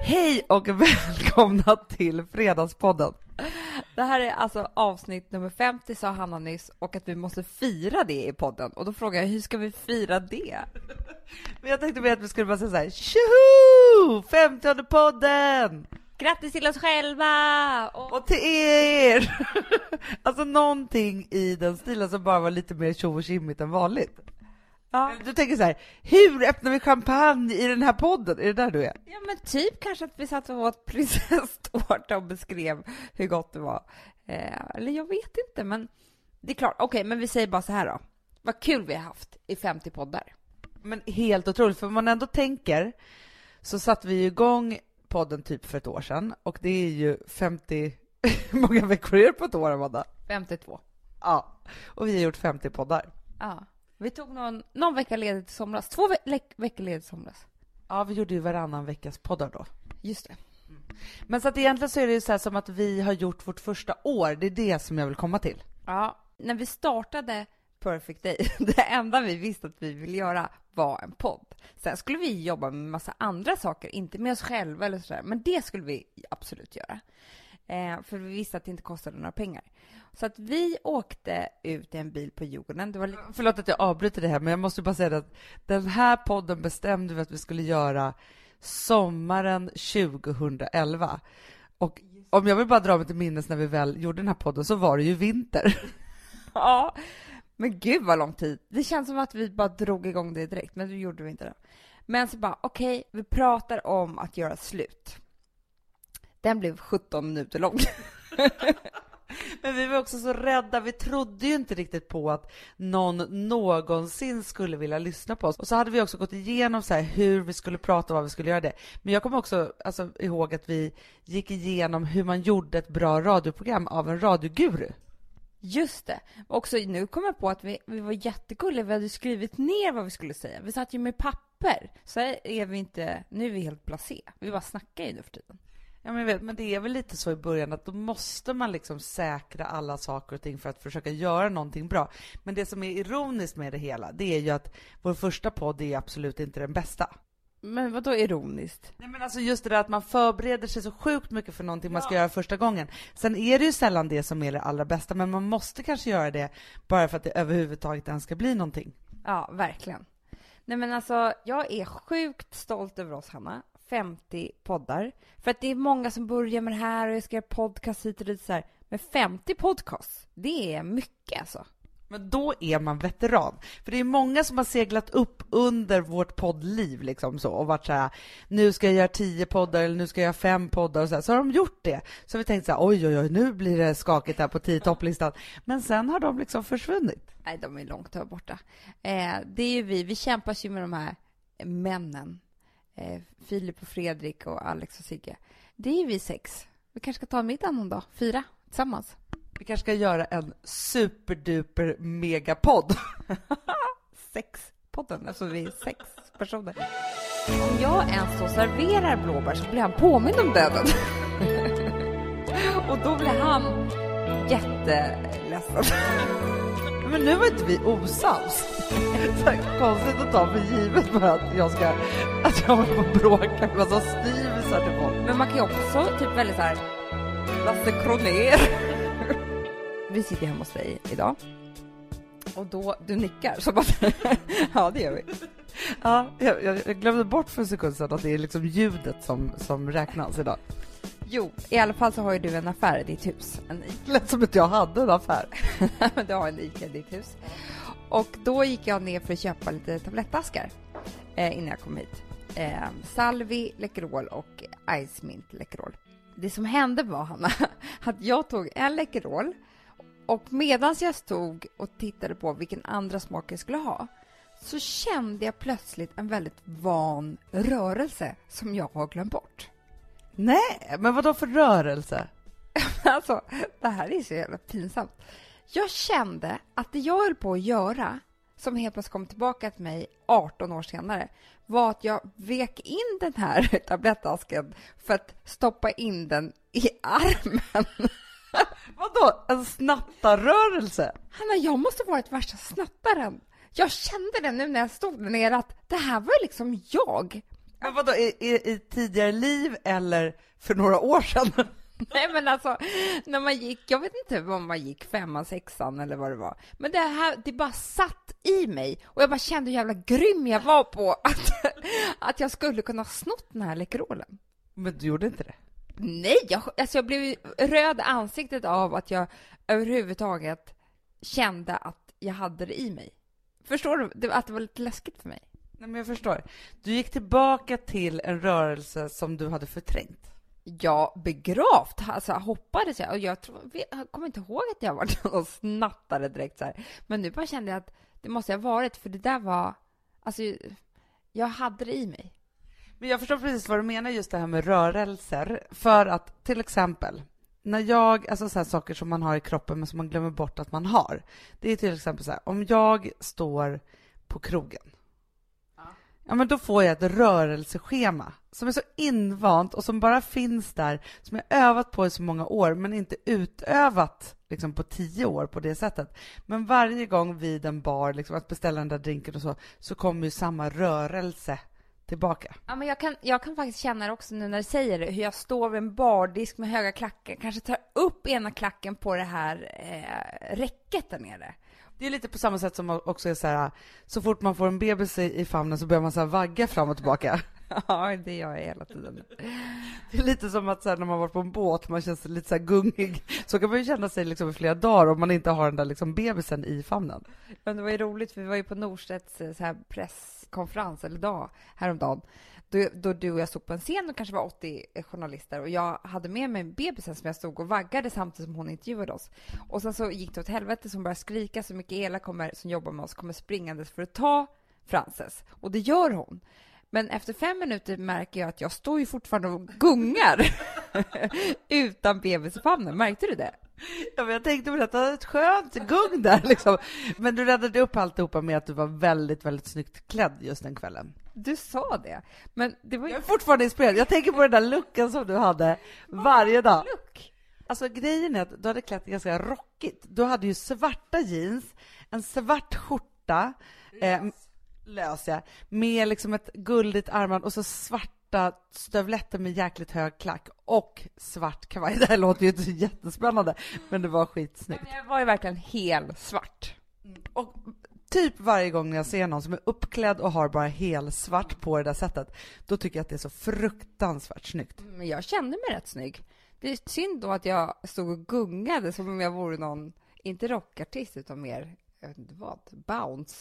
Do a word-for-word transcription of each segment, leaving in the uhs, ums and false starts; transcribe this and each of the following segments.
Hej och välkomna till Fredagspodden. Det här är alltså avsnitt nummer femtio, sa Hanna nyss, och att vi måste fira det i podden. Och då frågar jag, hur ska vi fira det? Men jag tänkte att vi skulle bara säga så här: tjoho! femtionde podden! Grattis till oss själva! Och, och till er! Alltså någonting i den stilen som bara var lite mer tjo och tjimmigt än vanligt. Ja. Du tänker så här, hur öppnar vi champagne i den här podden? Är det där du är? Ja, men typ kanske att vi satt och åt prinsesstårta och beskrev hur gott det var. Eh, eller jag vet inte, men det är klart. Okej, okay, men vi säger bara så här då. Vad kul vi har haft i femtio poddar. Men helt otroligt, för om man ändå tänker så satt vi igång podden typ för ett år sedan. Och det är ju femtio... Hur många veckor är det på ett år, Amanda? femtiotvå. Ja, och vi har gjort femtio poddar. Ja. Vi tog någon, någon vecka ledigt i somras. Två ve- veckor ledigt i somras. Ja, vi gjorde ju varannan veckas poddar då. Just det. Mm. Men så att egentligen så är det ju så här som att vi har gjort vårt första år. Det är det som jag vill komma till. Ja, när vi startade Perfect Day, det enda vi visste att vi ville göra var en podd. Sen skulle vi jobba med massa andra saker, inte med oss själva eller sådär. Men det skulle vi absolut göra. Eh, för vi visste att det inte kostade några pengar. Så att vi åkte ut i en bil på Djurgården. Det var lite... Förlåt att jag avbryter det här, men jag måste bara säga att den här podden bestämde vi att vi skulle göra sommaren tjugoelva. Och om jag vill bara dra mig till minnes när vi väl gjorde den här podden, så var det ju vinter. Ja, men gud vad lång tid. Det känns som att vi bara drog igång det direkt, men det gjorde vi inte då. Men så bara, okej, okay, vi pratar om att göra slut. Den blev sjutton minuter lång. Men vi var också så rädda. Vi trodde ju inte riktigt på att någon någonsin skulle vilja lyssna på oss. Och så hade vi också gått igenom så här hur vi skulle prata och vad vi skulle göra det. Men jag kommer också alltså, ihåg att vi gick igenom hur man gjorde ett bra radioprogram av en radioguru. Just det. Också nu kommer jag på att vi, vi var jättegulliga. Vi hade skrivit ner vad vi skulle säga. Vi satt ju med papper. Så är vi inte... Nu är vi helt blasé. Vi bara snackar ju nu för tiden. Ja, men, vet, men det är väl lite så i början att då måste man liksom säkra alla saker och ting för att försöka göra någonting bra. Men det som är ironiskt med det hela, det är ju att vår första podd är absolut inte den bästa. Men vad då ironiskt? Nej, men alltså just det där att man förbereder sig så sjukt mycket för någonting man ska ja. göra första gången. Sen är det ju sällan det som är det allra bästa, men man måste kanske göra det bara för att det överhuvudtaget ens ska bli någonting. Ja, verkligen. Nej, men alltså, jag är sjukt stolt över oss, Hanna. femtio poddar. För att det är många som börjar med det här och jag ska göra podcast hit och dit så här. Men femtio podcasts, det är mycket alltså. Men då är man veteran. För det är många som har seglat upp under vårt poddliv liksom så och varit så här, nu ska jag göra tio poddar eller nu ska jag göra fem poddar och så här. Så har de gjort det. Så har vi tänkt så här, oj oj oj, nu blir det skakigt här på tio topplistan. Men sen har de liksom försvunnit. Nej, de är långt här borta. Eh, det är ju vi, vi kämpar ju med de här männen. Eh, Filip och Fredrik och Alex och Sigge. Det är ju vi sex. Vi kanske ska ta en middag någon dag. Fyra tillsammans. Vi kanske ska göra en superduper megapodd. Sexpodden, alltså vi är sex personer. Om jag ens så serverar blåbär så blir han påmind om döden. Och då blir han jätteledsen. Men nu var inte vi osams. Så konstigt att ta för givet bara att jag ska att jag håller på att bråka med massa styvisar till folk. Men man kan ju också typ väldigt så här Lasse Kronér. Vi sitter hemma hos dig idag. Och då, du nickar så bara, ja det gör vi. Ja, jag, jag glömde bort för en sekund sedan att det är liksom ljudet som, som räknas idag. Jo, i alla fall så har ju du en affär i ditt hus. En det lät som att jag hade en affär. Men du har en Ica i ditt hus. Och då gick jag ner för att köpa lite tablettaskar eh, innan jag kom hit. Eh, Salvi, Läkerol och Ice Mint Läkerol. Det som hände var, Hanna, att jag tog en Läkerol och medan jag stod och tittade på vilken andra smak jag skulle ha så kände jag plötsligt en väldigt van rörelse som jag har glömt bort. Nej, men vad då för rörelse? Alltså, det här är så jävla pinsamt. Jag kände att det jag höll på att göra, som helt plötsligt kom tillbaka till mig arton år senare, var att jag vek in den här tablettasken för att stoppa in den i armen. Vadå? En snattarrörelse? Hanna, jag måste vara ett värsta snattaren. Jag kände det nu när jag stod där nere att det här var liksom jag. Men vadå, i, i, i tidigare liv eller för några år sedan? Nej, men alltså, när man gick, jag vet inte om man gick femman, sexan eller vad det var. Men det här, det bara satt i mig. Och jag bara kände hur jävla grym jag var på att, att jag skulle kunna snott den här Läkerolen. Men du gjorde inte det? Nej, jag, alltså jag blev röd i ansiktet av att jag överhuvudtaget kände att jag hade det i mig. Förstår du? Det, att det var lite läskigt för mig. Nej, men jag förstår. Du gick tillbaka till en rörelse som du hade förträngt. Ja, begravt. Alltså hoppades jag. Och jag, tror, jag kommer inte ihåg att jag var och snattade direkt så här. Men nu bara kände jag att det måste ha varit. För det där var... Alltså, jag hade det i mig. Men jag förstår precis vad du menar just det här med rörelser. För att till exempel, när jag, alltså så här saker som man har i kroppen men som man glömmer bort att man har. Det är till exempel så här, om jag står på krogen. Ja. Ja, men då får jag ett rörelseschema som är så invant och som bara finns där, som jag övat på i så många år men inte utövat liksom på tio år på det sättet. Men varje gång vid en bar, liksom, att beställa den där drinken och så, så kommer ju samma rörelse tillbaka. Ja, men jag kan, jag kan faktiskt känna det också nu när du säger det, hur jag står vid en bardisk med höga klackar, kanske tar upp ena klacken på det här eh, räcket där nere. Det är lite på samma sätt som också är så här, så fort man får en bebis i, i famnen så börjar man så här vagga fram och tillbaka. Ja, det gör jag hela tiden. Det är lite som att så här, när man varit på en båt, man känns lite så här gungig. Så kan man ju känna sig liksom i flera dagar om man inte har den där liksom bebisen i famnen. Men det var ju roligt, för vi var ju på Norstedts så här presskonferens eller dag häromdagen. Då, då du och jag stod på en scen och kanske var åttio journalister och jag hade med mig bebisen som jag stod och vaggade samtidigt som hon intervjuade oss. Och sen så gick det åt helvete, som började skrika så mycket. Ela kommer, som jobbar med oss, kommer springandes för att ta Frances. Och det gör hon. Men efter fem minuter märker jag att jag står ju fortfarande och gungar utan bebis i famnen. Märkte du det? Ja, men jag tänkte på det, att det var ett skönt gung där liksom. Men du räddade upp alltihopa med att du var väldigt, väldigt snyggt klädd just den kvällen. Du sa det. Men det var ju... Jag är fortfarande inspirerad. Jag tänker på den där looken som du hade varje dag. Look. Alltså grejen är att du hade klätt ganska rockigt. Du hade ju svarta jeans, en svart skjorta, eh, lös jag, med liksom ett guldigt armband och så svarta stövletter med jäkligt hög klack och svart kavaj. Det här låter ju inte så jättespännande, men det var skitsnyggt. Men jag var ju verkligen helt svart. Och typ varje gång jag ser någon som är uppklädd och har bara helt svart på det där sättet, då tycker jag att det är så fruktansvärt snyggt. Men jag kände mig rätt snygg. Det är synd då att jag stod och gungade som om jag vore någon, inte rockartist utan mer, jag vet inte vad, bounce.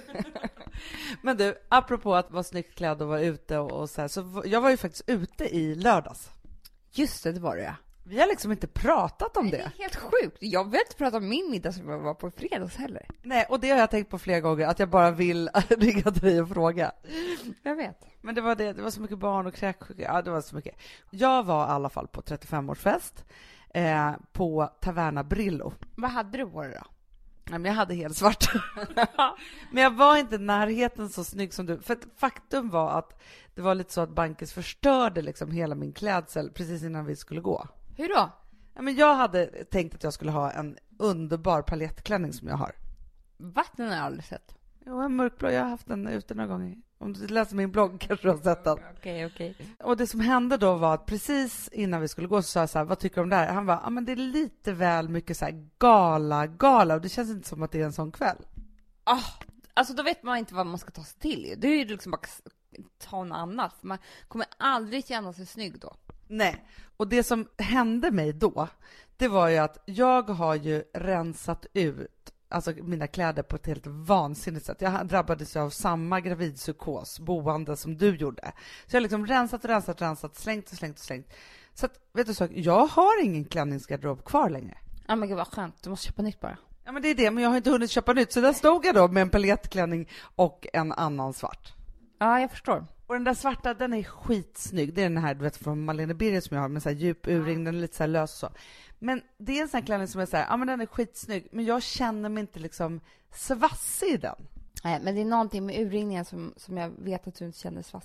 Men du, apropå att vara snyggt klädd och vara ute och, och så här, så jag var ju faktiskt ute i lördags. Just det, det var det, ja. Vi har liksom inte pratat om Nej, det. det är helt sjukt. Jag vill inte prata om min middag som jag var på fredags heller. Nej, och det har jag tänkt på flera gånger, att jag bara vill ringa till dig och fråga. Jag vet. Men det var det, det var så mycket barn och kräksjuka, ja det var så mycket. Jag var i alla fall på trettiofemårsfest eh, på Taverna Brillo. Vad hade du på det då? Nej, men jag hade helt svart. Men jag var inte i närheten så snygg som du. För faktum var att det var lite så att Bankes förstörde liksom hela min klädsel precis innan vi skulle gå. Hur då? Ja, men jag hade tänkt att jag skulle ha en underbar paljettklänning som jag har. Vatten har jag aldrig sett. Jo, en mörkblå. Jag har haft den ute några gånger. Om du läser min blogg kanske du har sett den. Okej, okej. Och det som hände då var att precis innan vi skulle gå så sa jag så här, vad tycker du om det här? Han var, ja men det är lite väl mycket så här gala, gala. Och det känns inte som att det är en sån kväll. Ah, alltså då vet man inte vad man ska ta sig till. Det är ju liksom bara ta något annat. För man kommer aldrig känna sig snygg då. Nej, och det som hände mig då, det var ju att jag har ju rensat ut alltså mina kläder på ett helt vansinnigt sätt. Jag drabbades av samma gravidpsykos boende som du gjorde. Så jag har liksom rensat, rensat, rensat, slängt och slängt och slängt. Så att, vet du så, jag har ingen klänningsgarderob kvar längre. Ja men gud vad skönt, du måste köpa nytt bara. Ja men det är det, men jag har inte hunnit köpa nytt. Så där stod jag då med en paljettklänning och en annan svart. Ja, jag förstår. Och den där svarta, den är skitsnygg. Det är den här, du vet, från Malene Birger som jag har med så här djup urring, den är lite så här lös och så. Men det är en sån här klänning som jag säger, ja men den är skitsnygg, men jag känner mig inte liksom svassig i den. Nej, men det är någonting med urringningen som, som jag vet att du inte känner svass i.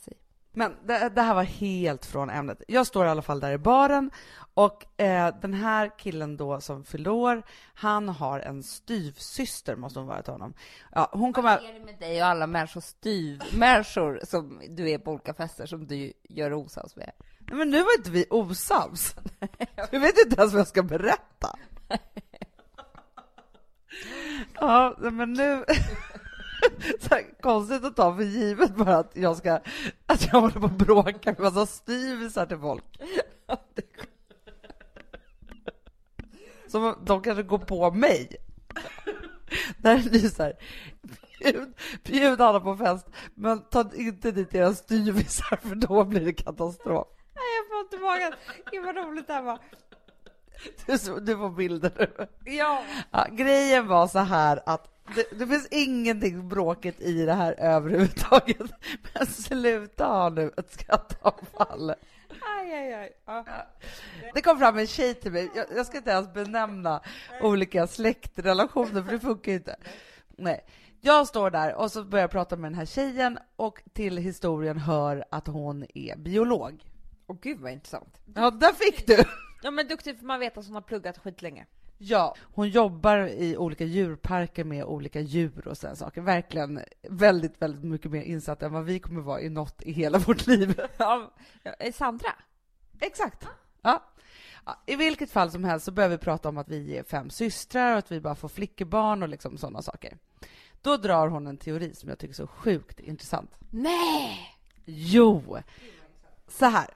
Men det, det här var helt från ämnet. Jag står i alla fall där i baren och eh, den här killen då som fyllde år, han har en styvsyster, måste hon vara till honom. Ja, hon kommer... Vad är det med dig och alla människor, styvmänniskor som du är på olika fester som du gör osams med? Nej, men nu var inte vi osams. Jag vet inte ens vad jag ska berätta. Ja, men nu... Så här, konstigt att ta för givet bara att jag ska att jag håller på att bråka med massa styvisar till folk. Som de kanske går på mig. Där är det så här, bjud, bjud alla på fest, men ta inte dit era styvisar för då blir det katastrof. Nej, jag får inte magen. Gud vad roligt det här var. Du, du får bilder nu. Ja. Ja, grejen var så här att det, det finns ingenting bråkigt i det här överhuvudtaget. Men sluta ha nu ett skrattavfall. Aj, aj, aj. Ja. Det kom fram en tjej till mig. Jag, jag ska inte ens benämna olika släktrelationer för det funkar inte. Nej. Jag står där och så börjar jag prata med den här tjejen och till historien hör att hon är biolog. Åh gud vad intressant. Ja, där fick du. Ja, men duktigt för man vet att hon har pluggat skitlänge. Ja, hon jobbar i olika djurparker med olika djur och sådana saker. Verkligen väldigt, väldigt mycket mer insatt än vad vi kommer vara i något i hela vårt liv. Ja, Sandra? Exakt. Ja. Ja, i vilket fall som helst så börjar vi prata om att vi är fem systrar och att vi bara får flickebarn och liksom sådana saker. Då drar hon en teori som jag tycker är så sjukt intressant. Nej! Jo! Så här.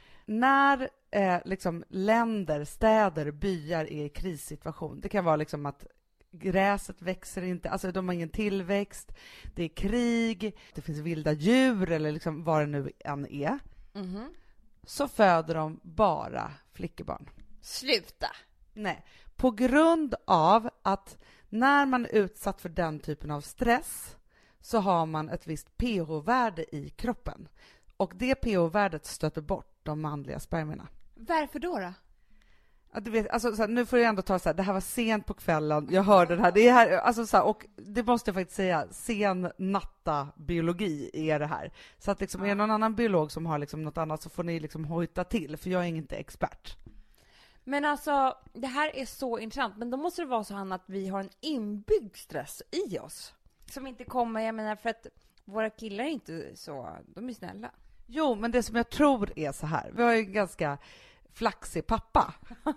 När eh, liksom länder, städer, byar är i krissituation. Det kan vara liksom att gräset växer inte, alltså de har ingen tillväxt. Det är krig, det finns vilda djur eller liksom vad det nu än är. Mm-hmm. Så föder de bara flickebarn. Sluta! Nej, på grund av att när man är utsatt för den typen av stress så har man ett visst pH-värde i kroppen. Och det pH-värdet stöter bort de manliga spermierna. Varför då då? Ja, du vet, alltså, så här, nu får jag ändå ta så här, det här var sent på kvällen, jag hörde det här, det är här alltså, så här, och det måste jag faktiskt säga, sen natta biologi är det här. Så att liksom, är det någon annan biolog som har liksom något annat så får ni liksom hojta till, för jag är inte expert. Men alltså, det här är så intressant, men då måste det vara så, Hanna, att vi har en inbyggd stress i oss. Som inte kommer, jag menar, för att våra killar är inte så, de är snälla. Jo, men det som jag tror är så här, vi har ju en ganska flaxig pappa.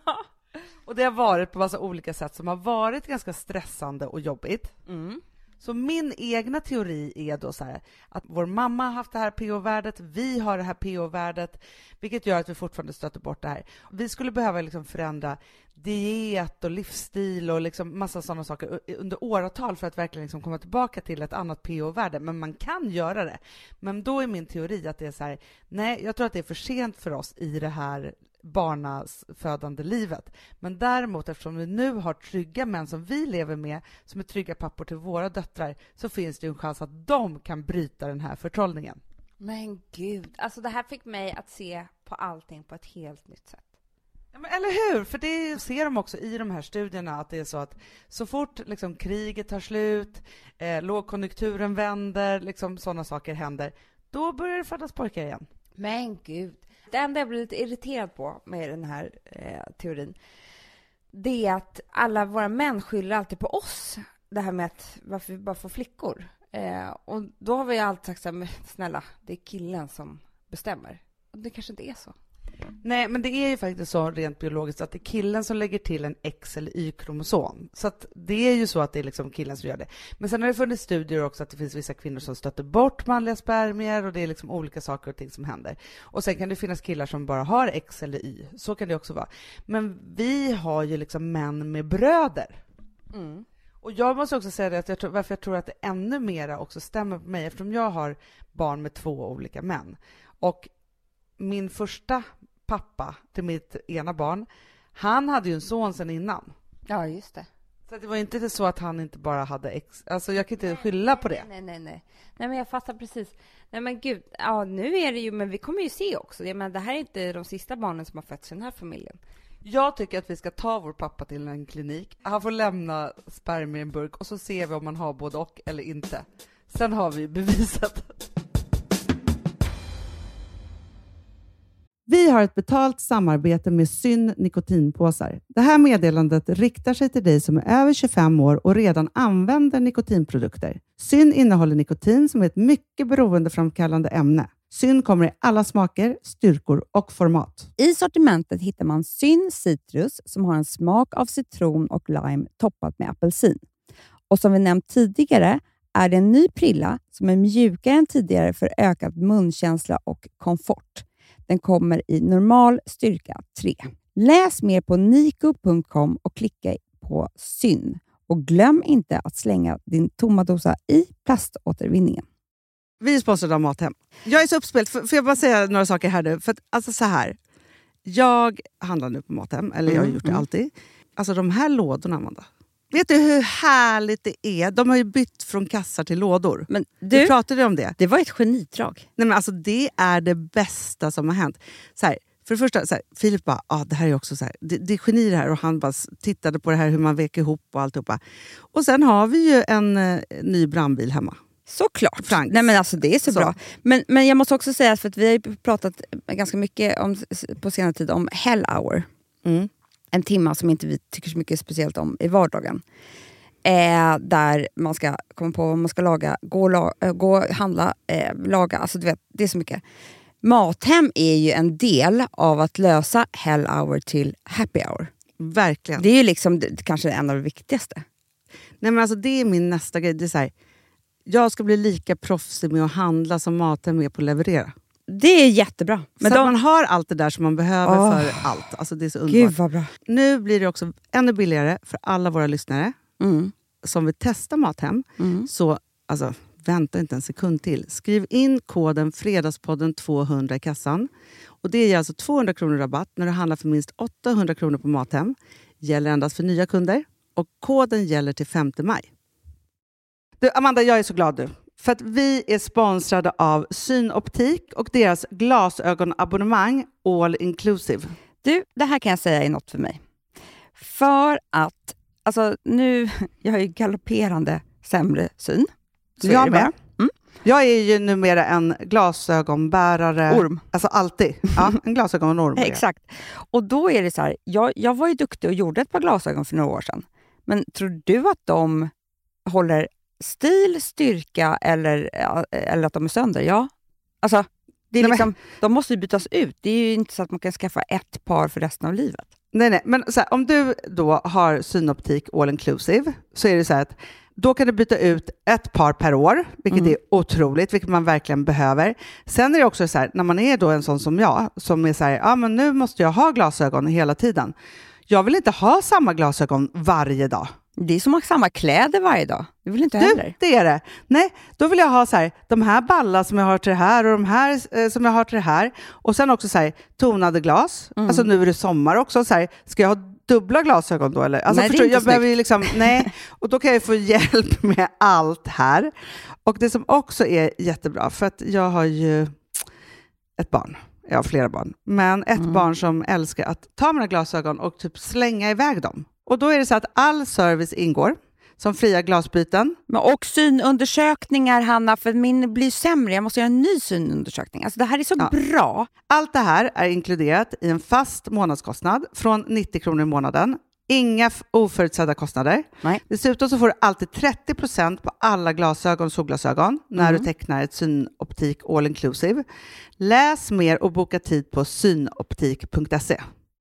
Och det har varit på massa olika sätt som har varit ganska stressande och jobbigt. Mm. Så min egna teori är då så här, att vår mamma har haft det här pH-värdet, vi har det här pH-värdet, vilket gör att vi fortfarande stöter bort det här. Vi skulle behöva liksom förändra diet och livsstil och liksom massa sådana saker under åratal för att verkligen liksom komma tillbaka till ett annat pH-värde. Men man kan göra det. Men då är min teori att det är så här, nej, jag tror att det är för sent för oss i det här barnafödande livet. Men däremot, eftersom vi nu har trygga män som vi lever med, som är trygga pappor till våra döttrar, så finns det ju en chans att de kan bryta den här förtrollningen. Men gud, alltså det här fick mig att se på allting på ett helt nytt sätt. Ja, men eller hur? För det ser de också i de här studierna, att det är så att så fort liksom kriget tar slut, eh, lågkonjunkturen vänder, liksom sådana saker händer, då börjar det födas pojkar igen. Men gud, det enda jag blir lite irriterad på med den här eh, teorin, det är att alla våra män skyller alltid på oss. Det här med att varför vi bara får flickor. Eh, och då har vi alltid sagt så här, men snälla, det är killen som bestämmer. Och det kanske inte är så. Nej, men det är ju faktiskt så rent biologiskt att det är killen som lägger till en X- eller Y-kromosom. Så att det är ju så att det är liksom killen som gör det. Men sen har det funnits studier också att det finns vissa kvinnor som stöter bort manliga spermier och det är liksom olika saker och ting som händer. Och sen kan det finnas killar som bara har X eller Y. Så kan det också vara. Men vi har ju liksom män med bröder. Mm. Och jag måste också säga det att jag tror, varför jag tror att det ännu mera också stämmer på mig, eftersom jag har barn med två olika män. Och min första pappa till mitt ena barn, han hade ju en son sedan innan. Ja, just det. Så det var inte så att han inte bara hade ex... Alltså jag kan inte skylla på det. Nej, nej, nej. Nej, men jag fattar precis. Nej, men gud. Ja, nu är det ju, men vi kommer ju se också. Jag menar, det här är inte de sista barnen som har fötts i den här familjen. Jag tycker att vi ska ta vår pappa till en klinik. Han får lämna spermier i en burk och så ser vi om man har både och eller inte. Sen har vi bevisat. Vi har ett betalt samarbete med Syn nikotinpåsar. Det här meddelandet riktar sig till dig som är över tjugofem år och redan använder nikotinprodukter. Syn innehåller nikotin som är ett mycket beroendeframkallande ämne. Syn kommer i alla smaker, styrkor och format. I sortimentet hittar man Syn Citrus som har en smak av citron och lime toppat med apelsin. Och som vi nämnt tidigare är det en ny prilla som är mjukare än tidigare för ökad munkänsla och komfort. Den kommer i normal styrka tre. Läs mer på niko punkt com och klicka på Syn. Och glöm inte att slänga din tomma dosa i plaståtervinningen. Vi är sponsrade av Mathem. Jag är så uppspelt. Får jag bara säga några saker här nu? För att, alltså så här. Jag handlar nu på Mathem. Eller jag har gjort det alltid. Alltså de här lådorna, Amanda. Vet du hur härligt det är? De har ju bytt från kassar till lådor. Men du, vi pratade om det. Det var ett genidrag. Nej, men alltså det är det bästa som har hänt. Så här, för det första, så här, Filip bara, ah, det här är också så här, det, det är geni det här. Och han bara tittade på det här, hur man vek ihop och alltihopa. Och sen har vi ju en eh, ny brandbil hemma. Såklart. Franks. Nej men alltså det är så, så. bra. Men, men jag måste också säga, för att vi har ju pratat ganska mycket om, på senare tid om Hell Hour. Mm. En timma som inte vi tycker så mycket speciellt om i vardagen. Eh, där man ska komma på vad man ska laga, gå, la, gå handla, eh, laga. Alltså du vet, det är så mycket. Mathem är ju en del av att lösa Hell Hour till Happy Hour. Verkligen. Det är ju liksom det, kanske en av de viktigaste. Nej men alltså det är min nästa grej. Det är så här, jag ska bli lika proffsig med att handla som Mathem är på att leverera. Det är jättebra. Men så de... att man har allt det där som man behöver oh, för allt. Alltså det är så underbart. Gud vad bra. Nu blir det också ännu billigare för alla våra lyssnare Mm. som vill testa Mathem. Mm. Så alltså, vänta inte en sekund till. Skriv in koden Fredagspodden tvåhundra i kassan. Och det ger alltså tvåhundra kronor rabatt när du handlar för minst åttahundra kronor på Mathem. Gäller endast för nya kunder. Och koden gäller till femte maj. Du, Amanda, jag är så glad nu. För att vi är sponsrade av Synoptik och deras glasögonabonnemang All Inclusive. Du, det här kan jag säga är något för mig. För att, alltså nu, jag har ju galopperande sämre syn. Så jag är det med. bara. Mm. Jag är ju numera en glasögonbärare. Orm. Alltså alltid. Ja, en glasögonorm. Exakt. Och då är det så här, jag, jag var ju duktig och gjorde ett par glasögon för några år sedan. Men tror du att de håller stil, styrka eller, eller att de är sönder? Ja. Alltså, det är nej, liksom, men... de måste ju bytas ut. Det är ju inte så att man kan skaffa ett par för resten av livet. Nej, nej. Men så här, om du då har Synoptik All Inclusive så är det så här att då kan du byta ut ett par per år, vilket mm. är otroligt, vilket man verkligen behöver. Sen är det också så här, när man är då en sån som jag, som är så här, ja men nu måste jag ha glasögon hela tiden. Jag vill inte ha samma glasögon varje dag. Det är som att ha samma kläder varje dag. Det vill inte heller. Du, det är det. Nej, då vill jag ha så här, de här ballar som jag har till det här och de här eh, som jag har till det här. Och sen också så här, tonade glas. Mm. Alltså nu är det sommar också. Så här, ska jag ha dubbla glasögon då? Eller? Alltså, nej, förstår, det är inte jag behöver ju liksom, nej. Och då kan jag få hjälp med allt här. Och det som också är jättebra, för att jag har ju ett barn. Jag har flera barn. Men ett mm. barn som älskar att ta mina glasögon och typ slänga iväg dem. Och då är det så att all service ingår. Som fria glasbyten. Och synundersökningar, Hanna, för min blir sämre. Jag måste göra en ny synundersökning. Alltså det här är så ja. bra. Allt det här är inkluderat i en fast månadskostnad från nittio kronor i månaden. Inga oförutsedda kostnader. Nej. Dessutom så får du alltid trettio procent på alla glasögon och solglasögon när mm. du tecknar ett Synoptik All Inclusive. Läs mer och boka tid på synoptik punkt se.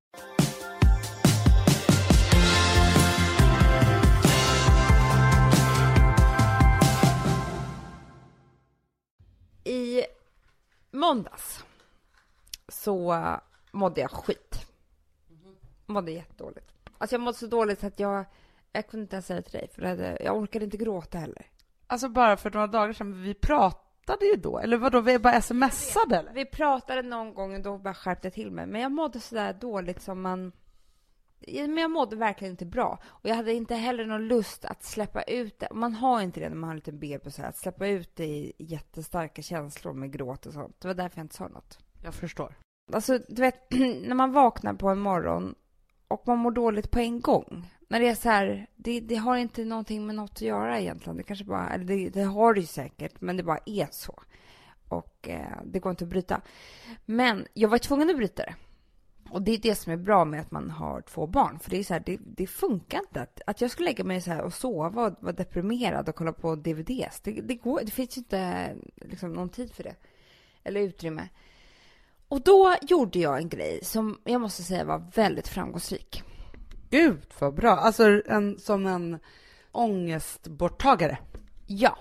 I måndags så mådde jag skit. Mådde jättedåligt. Alltså jag mådde så dåligt att jag jag kunde inte ens säga till dig, för det, jag orkade inte gråta heller. Alltså bara för några dagar sedan, vi pratade ju då, eller vadå, vi bara smsade eller? Vi pratade någon gång och då bara skärpte jag till mig, men jag mådde så där dåligt som man, men jag mådde verkligen inte bra. Och jag hade inte heller någon lust att släppa ut det. Man har inte det när man har en liten bebis så här, att släppa ut det i jättestarka känslor med gråt och sånt. Det var därför jag inte sa något. Jag förstår. Alltså, du vet, när man vaknar på en morgon och man mår dåligt på en gång. När det är så här, det, det har inte någonting med något att göra egentligen. Det kanske bara, eller det, det har det ju säkert, men det bara är så. och eh, det går inte att bryta. Men jag var tvungen att bryta det. Och det är det som är bra med att man har två barn. För det är så här, det, det funkar inte att, att jag skulle lägga mig så här och sova och vara deprimerad och kolla på D V Ds. Det, det, går, det finns ju inte liksom, någon tid för det. Eller utrymme. Och då gjorde jag en grej som jag måste säga var väldigt framgångsrik. Gud vad bra. Alltså en, som en ångestborttagare. Ja.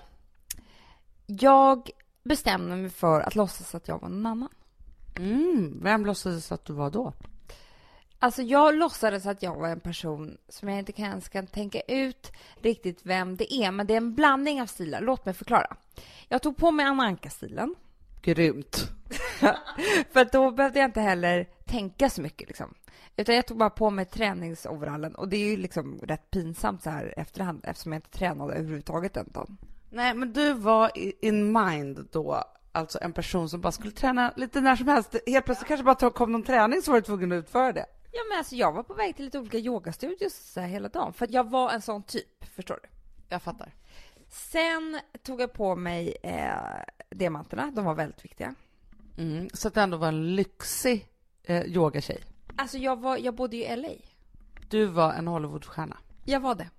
Jag bestämde mig för att låtsas att jag var någon annan. Mm, vem låtsades att du var då? Alltså jag låtsades att jag var en person som jag inte ens kan tänka ut riktigt vem det är. Men det är en blandning av stilar. Låt mig förklara. Jag tog på mig Anna Anka-stilen. Grymt. För att då behövde jag inte heller tänka så mycket liksom. Utan jag tog bara på mig träningsoverallen. Och det är ju liksom rätt pinsamt så här efterhand. Eftersom jag inte tränade överhuvudtaget den dagen. Nej, men du var in mind då. Alltså en person som bara skulle träna lite när som helst. Helt plötsligt kanske bara kom någon träning så var du tvungen att utföra det. Ja, men alltså jag var på väg till lite olika yogastudios så här hela dagen. För att jag var en sån typ, förstår du? Jag fattar. Sen tog jag på mig eh, diamanterna. De var väldigt viktiga. Mm, så att det ändå var en lyxig eh, yogatjej. Alltså jag, var, jag bodde ju i L A. Du var en Hollywoodstjärna. Jag var det.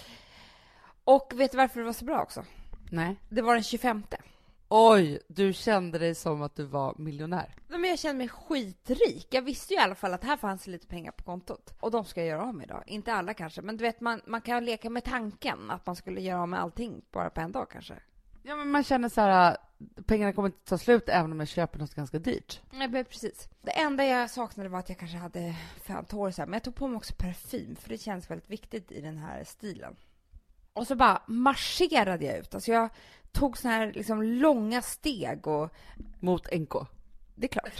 Och vet du varför det var så bra också? Nej. Det var den tjugofemte. Oj, du kände dig som att du var miljonär. Men jag kände mig skitrik. Jag visste ju i alla fall att här fanns lite pengar på kontot. Och de ska jag göra av med idag. Inte alla kanske. Men du vet, man, man kan leka med tanken att man skulle göra av med allting bara på en dag kanske. Ja, men man känner så här, pengarna kommer inte ta slut även om jag köper något ganska dyrt. Nej, men precis. Det enda jag saknade var att jag kanske hade fint hår så här. Men jag tog på mig också parfym. För det känns väldigt viktigt i den här stilen. Och så bara marscherade jag ut. Alltså jag tog såna här liksom långa steg och... Mot N K. Det är klart.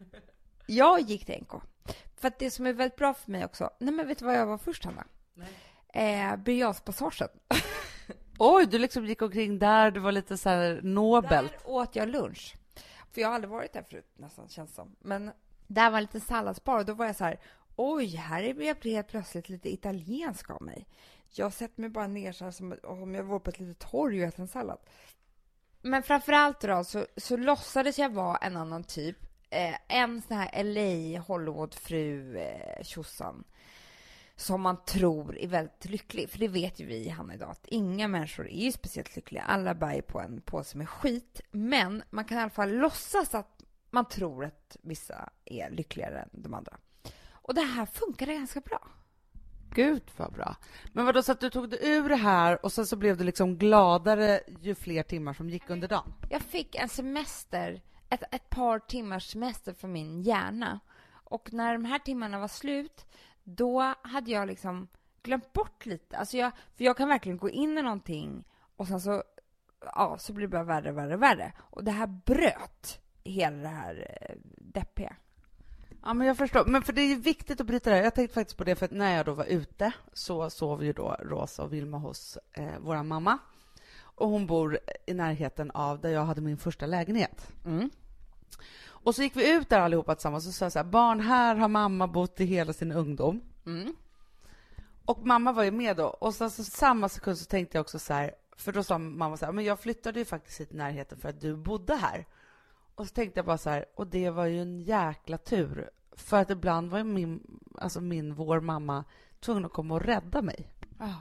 Jag gick till N K. För att det som är väldigt bra för mig också... Nej, men vet du vad jag var först, Hanna? Nej. Eh, Birger Jarlspassagen. Oj, du liksom gick omkring där. Du var lite så här nobelt. Där åt jag lunch. För jag har aldrig varit där förut, nästan, känns som. Men där var en liten salladsbar. Och då var jag så här... Oj, här är jag helt plötsligt lite italiensk av mig. Jag sätter mig bara ner så här som om jag var på ett litet torg och äter en sallad. Men framförallt då så, så låtsades jag vara en annan typ. Eh, en sån här L A Hollywoodfru eh, tjossan. Som man tror är väldigt lycklig. För det vet ju vi, Hanna, idag. Att inga människor är ju speciellt lyckliga. Alla bär på en påse med skit. Men man kan i alla fall låtsas att man tror att vissa är lyckligare än de andra. Och det här funkar ganska bra. Gud vad bra. Men vadå, så att du tog dig ur det här och sen så blev du liksom gladare ju fler timmar som gick under dagen? Jag fick en semester, ett, ett par timmars semester för min hjärna. Och när de här timmarna var slut, då hade jag liksom glömt bort lite. Alltså jag, för jag kan verkligen gå in i någonting och sen så, ja, så blir det bara värre, värre, värre. Och det här bröt hela det här eh, deppiga. Ja, men jag förstår. Men för det är ju viktigt att bryta det här. Jag tänkte faktiskt på det, för att när jag då var ute så sov ju då Rosa och Vilma hos eh, vår mamma. Och hon bor i närheten av där jag hade min första lägenhet. Mm. Och så gick vi ut där allihopa tillsammans och sa så här: barn, här har mamma bott i hela sin ungdom. Mm. Och mamma var ju med då. Och så, så samma sekund så tänkte jag också så här, för då sa mamma så här: men jag flyttade ju faktiskt hit i närheten för att du bodde här. Och så tänkte jag bara så här, och det var ju en jäkla tur. För att ibland var ju min, alltså min, vår mamma tvungen att komma och rädda mig. Oh.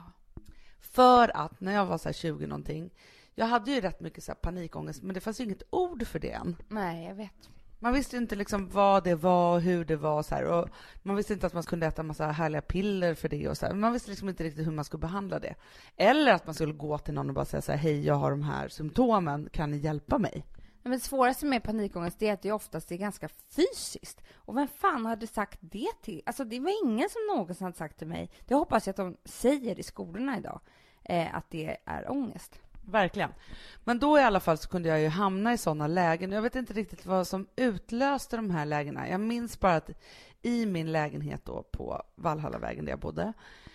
För att när jag var så här tjugo någonting, jag hade ju rätt mycket så här panikångest, men det fanns ju inget ord för det än. Nej, jag vet. Man visste ju inte liksom vad det var, hur det var så här, och man visste inte att man skulle äta en massa härliga piller för det och så här. Man visste liksom inte riktigt hur man skulle behandla det. Eller att man skulle gå till någon och bara säga så här: hej, jag har de här symptomen, kan ni hjälpa mig? Men det svåraste med panikångest är att det oftast är ganska fysiskt. Och vem fan hade sagt det till? Alltså det var ingen som någonsin hade sagt till mig. Det hoppas jag att de säger i skolorna idag. Eh, att det är ångest. Verkligen. Men då i alla fall så kunde jag ju hamna i sådana lägen. Jag vet inte riktigt vad som utlöste de här lägena. Jag minns bara att i min lägenhet då på Valhallavägen där jag bodde,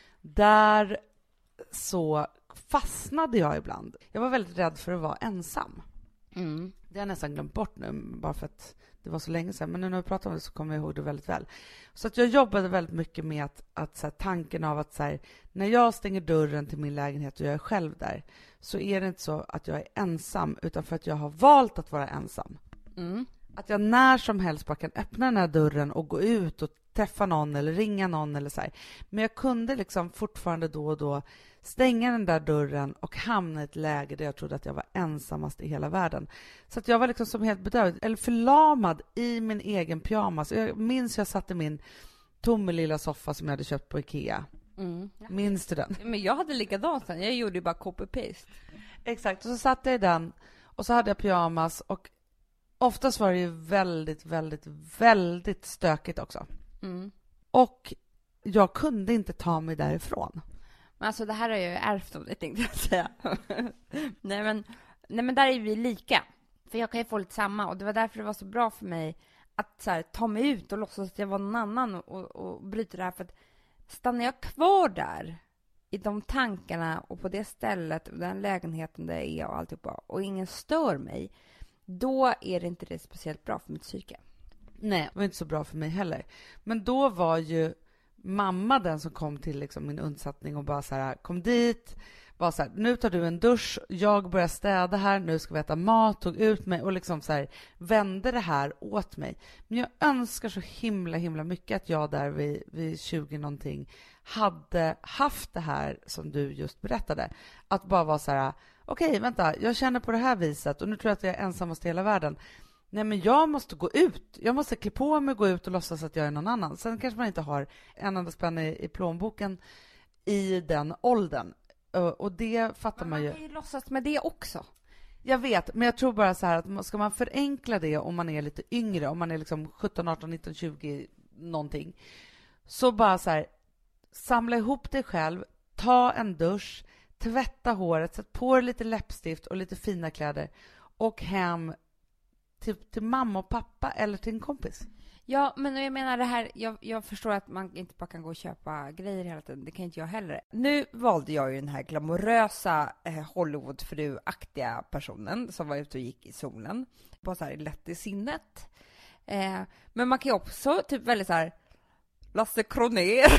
där så fastnade jag ibland. Jag var väldigt rädd för att vara ensam. Mm. Det har jag nästan glömt bort nu, bara för att det var så länge sedan. Men nu när vi pratar om det så kommer jag ihåg det väldigt väl. Så att jag jobbade väldigt mycket med att, att så här, tanken av att så här, när jag stänger dörren till min lägenhet och jag är själv där, så är det inte så att jag är ensam, utan för att jag har valt att vara ensam. Mm. Att jag när som helst bara kan öppna den här dörren och gå ut och träffa någon eller ringa någon eller så här. Men jag kunde liksom fortfarande då och då stänga den där dörren och hamna i ett läge där jag trodde att jag var ensammast i hela världen. Så att jag var liksom som helt bedövad, eller förlamad i min egen pyjamas. Jag minns jag satt i min tomma lilla soffa som jag hade köpt på Ikea. Mm. Minns du den? Men jag hade likadant sen. Jag gjorde ju bara copy-paste. Exakt, och så satt jag i den och så hade jag pyjamas och oftast var det ju väldigt, väldigt, väldigt stökigt också. Mm. Och jag kunde inte ta mig därifrån. Men alltså det här har jag ju ärvt om det, tänkte jag säga. nej, men, nej men där är vi lika. För jag kan ju få lite samma. Och det var därför det var så bra för mig att så här, ta mig ut och låtsas att jag var någon annan och, och bryta det här. För att stannar jag kvar där i de tankarna och på det stället och den lägenheten där jag är och alltihopa och ingen stör mig, då är det inte det speciellt bra för mitt psyke. Nej, det var inte så bra för mig heller. Men då var ju mamma den som kom till liksom min undsättning och bara så här, kom dit, bara så här, nu tar du en dusch, jag börjar städa här, nu ska vi äta mat, tog ut mig och liksom så här, vände det här åt mig. Men jag önskar så himla himla mycket att jag där vid, vid tjugo någonting hade haft det här som du just berättade. Att bara vara så här, okej, okay, vänta, jag känner på det här viset och nu tror jag att jag är ensammast i hela världen. Nej, men jag måste gå ut. Jag måste klä på mig, gå ut och låtsas att jag är någon annan. Sen kanske man inte har en enda spänn i, i plånboken i den åldern. Och det fattar men man ju. Man kan ju låtsas med det också. Jag vet, men jag tror bara så här att ska man förenkla det om man är lite yngre, om man är liksom sjutton, arton, nitton, tjugo någonting. Så bara så här, samla ihop dig själv, ta en dusch, tvätta håret, sätt på dig lite läppstift och lite fina kläder och hem Till, till mamma och pappa eller till en kompis. Ja, men jag menar det här, jag, jag förstår att man inte bara kan gå och köpa grejer hela tiden, det kan inte jag heller. Nu valde jag ju den här glamorösa eh, Hollywoodfru-aktiga personen som var ute och gick i solen. Bara så här lätt i sinnet. Eh, men man kan ju också typ väldigt så här Lasse Kronér.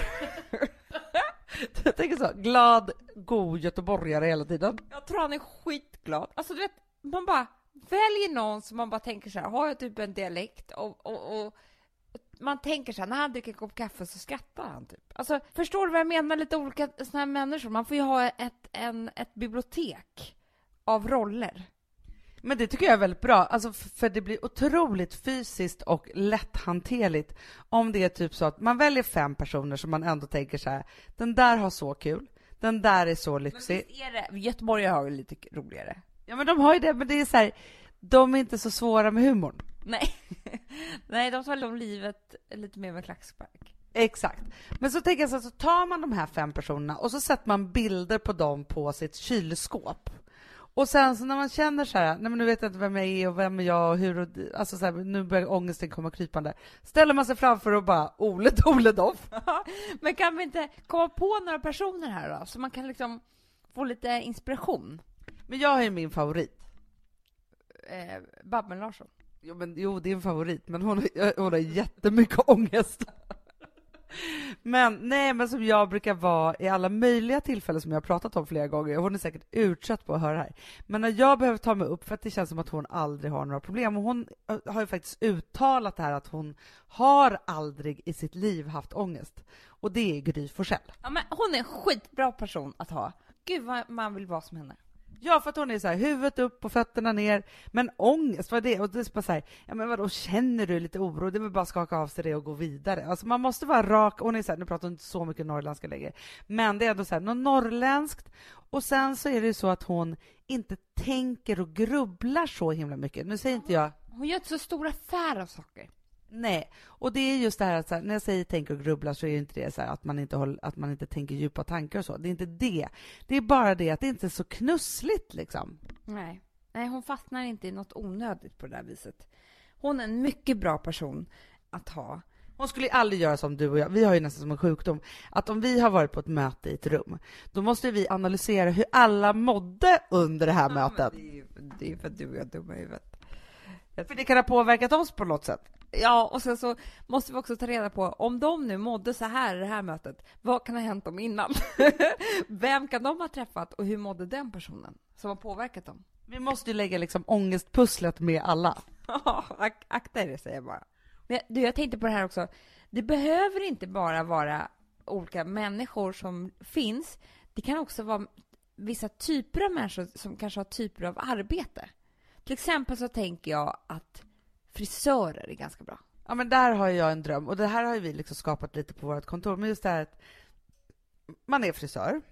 Jag tänker så, glad, god göteborgare hela tiden. Jag tror han är skitglad. Alltså du vet, man bara väljer någon som man bara tänker så här, har jag typ en dialekt och, och, och man tänker så här, när han dricker en kopp kaffe så skrattar han typ. Alltså, förstår du vad jag menar? Lite olika såna här människor. Man får ju ha ett, en, ett bibliotek av roller. Men det tycker jag är väldigt bra. Alltså, för det blir otroligt fysiskt och lätthanterligt om det är typ så att man väljer fem personer som man ändå tänker så här, den där har så kul, den där är så lyxig. Men visst är det, Göteborg har ju lite roligare. Ja, men de har ju det, men det är så här, de är inte så svåra med humorn. Nej, Nej, de tar om livet lite mer med klackspark. Exakt. Men så tänker jag så här, så tar man de här fem personerna och så sätter man bilder på dem på sitt kylskåp. Och sen så när man känner så här, nej men nu vet jag inte vem jag är och vem är jag och hur, och, alltså så här, nu börjar ångesten komma krypande. Ställer man sig framför och bara, Ole Dole Doff. Men kan vi inte komma på några personer här då? Så man kan liksom få lite inspiration. Men jag har ju min favorit. Eh, Babben Larsson. Jo, men, jo, det är en favorit, men hon, hon har jättemycket ångest. Men nej, men som jag brukar vara i alla möjliga tillfällen som jag har pratat om flera gånger. Hon är säkert utsatt på att höra det här. Men när jag behöver ta mig upp, för att det känns som att hon aldrig har några problem. Och hon har ju faktiskt uttalat det här att hon har aldrig i sitt liv haft ångest. Och det är Gry Forssell. Ja, men hon är en skitbra person att ha. Gud vad man vill vara som henne. Ja, för att hon är så här, huvudet upp och fötterna ner. Men ångest, vad är det? Och det är bara så här, ja men vadå, känner du lite oro? Det är väl bara skaka av sig det och gå vidare. Alltså man måste vara rak. Hon är så här, nu pratar hon inte så mycket norrländska längre. Men det är ändå så här, något norrländskt. Och sen så är det så att hon inte tänker och grubblar så himla mycket. Nu säger inte jag... Hon gör inte så stor affär av saker. Nej, och det är just det här att så här, när jag säger tänker och grubblar så är det inte det så här, att man inte håller, att man inte tänker djupa tankar och så. Det är inte det. Det är bara det att det inte är så knussligt liksom. Nej. Nej, hon fastnar inte i något onödigt på det där viset. Hon är en mycket bra person att ha. Hon skulle ju aldrig göra som du och jag. Vi har ju nästan som en sjukdom att om vi har varit på ett möte i ett rum, då måste vi analysera hur alla mådde under det här ja, mötet. Det är ju det är för att du är dumma i huvudet. För det kan ha påverkat oss på något sätt. Ja, och sen så måste vi också ta reda på om de nu mådde så här i det här mötet. Vad kan ha hänt dem innan? Vem kan de ha träffat och hur mådde den personen som har påverkat dem? Vi måste ju lägga liksom ångestpusslet med alla. Ja, ak- akta det säger jag bara. Men du, jag tänkte på det här också. Det behöver inte bara vara olika människor som finns. Det kan också vara vissa typer av människor som kanske har typer av arbete. Till exempel så tänker jag att frisörer är ganska bra. Ja, men där har jag en dröm. Och det här har ju vi liksom skapat lite på vårt kontor. Men just det här att man är frisör.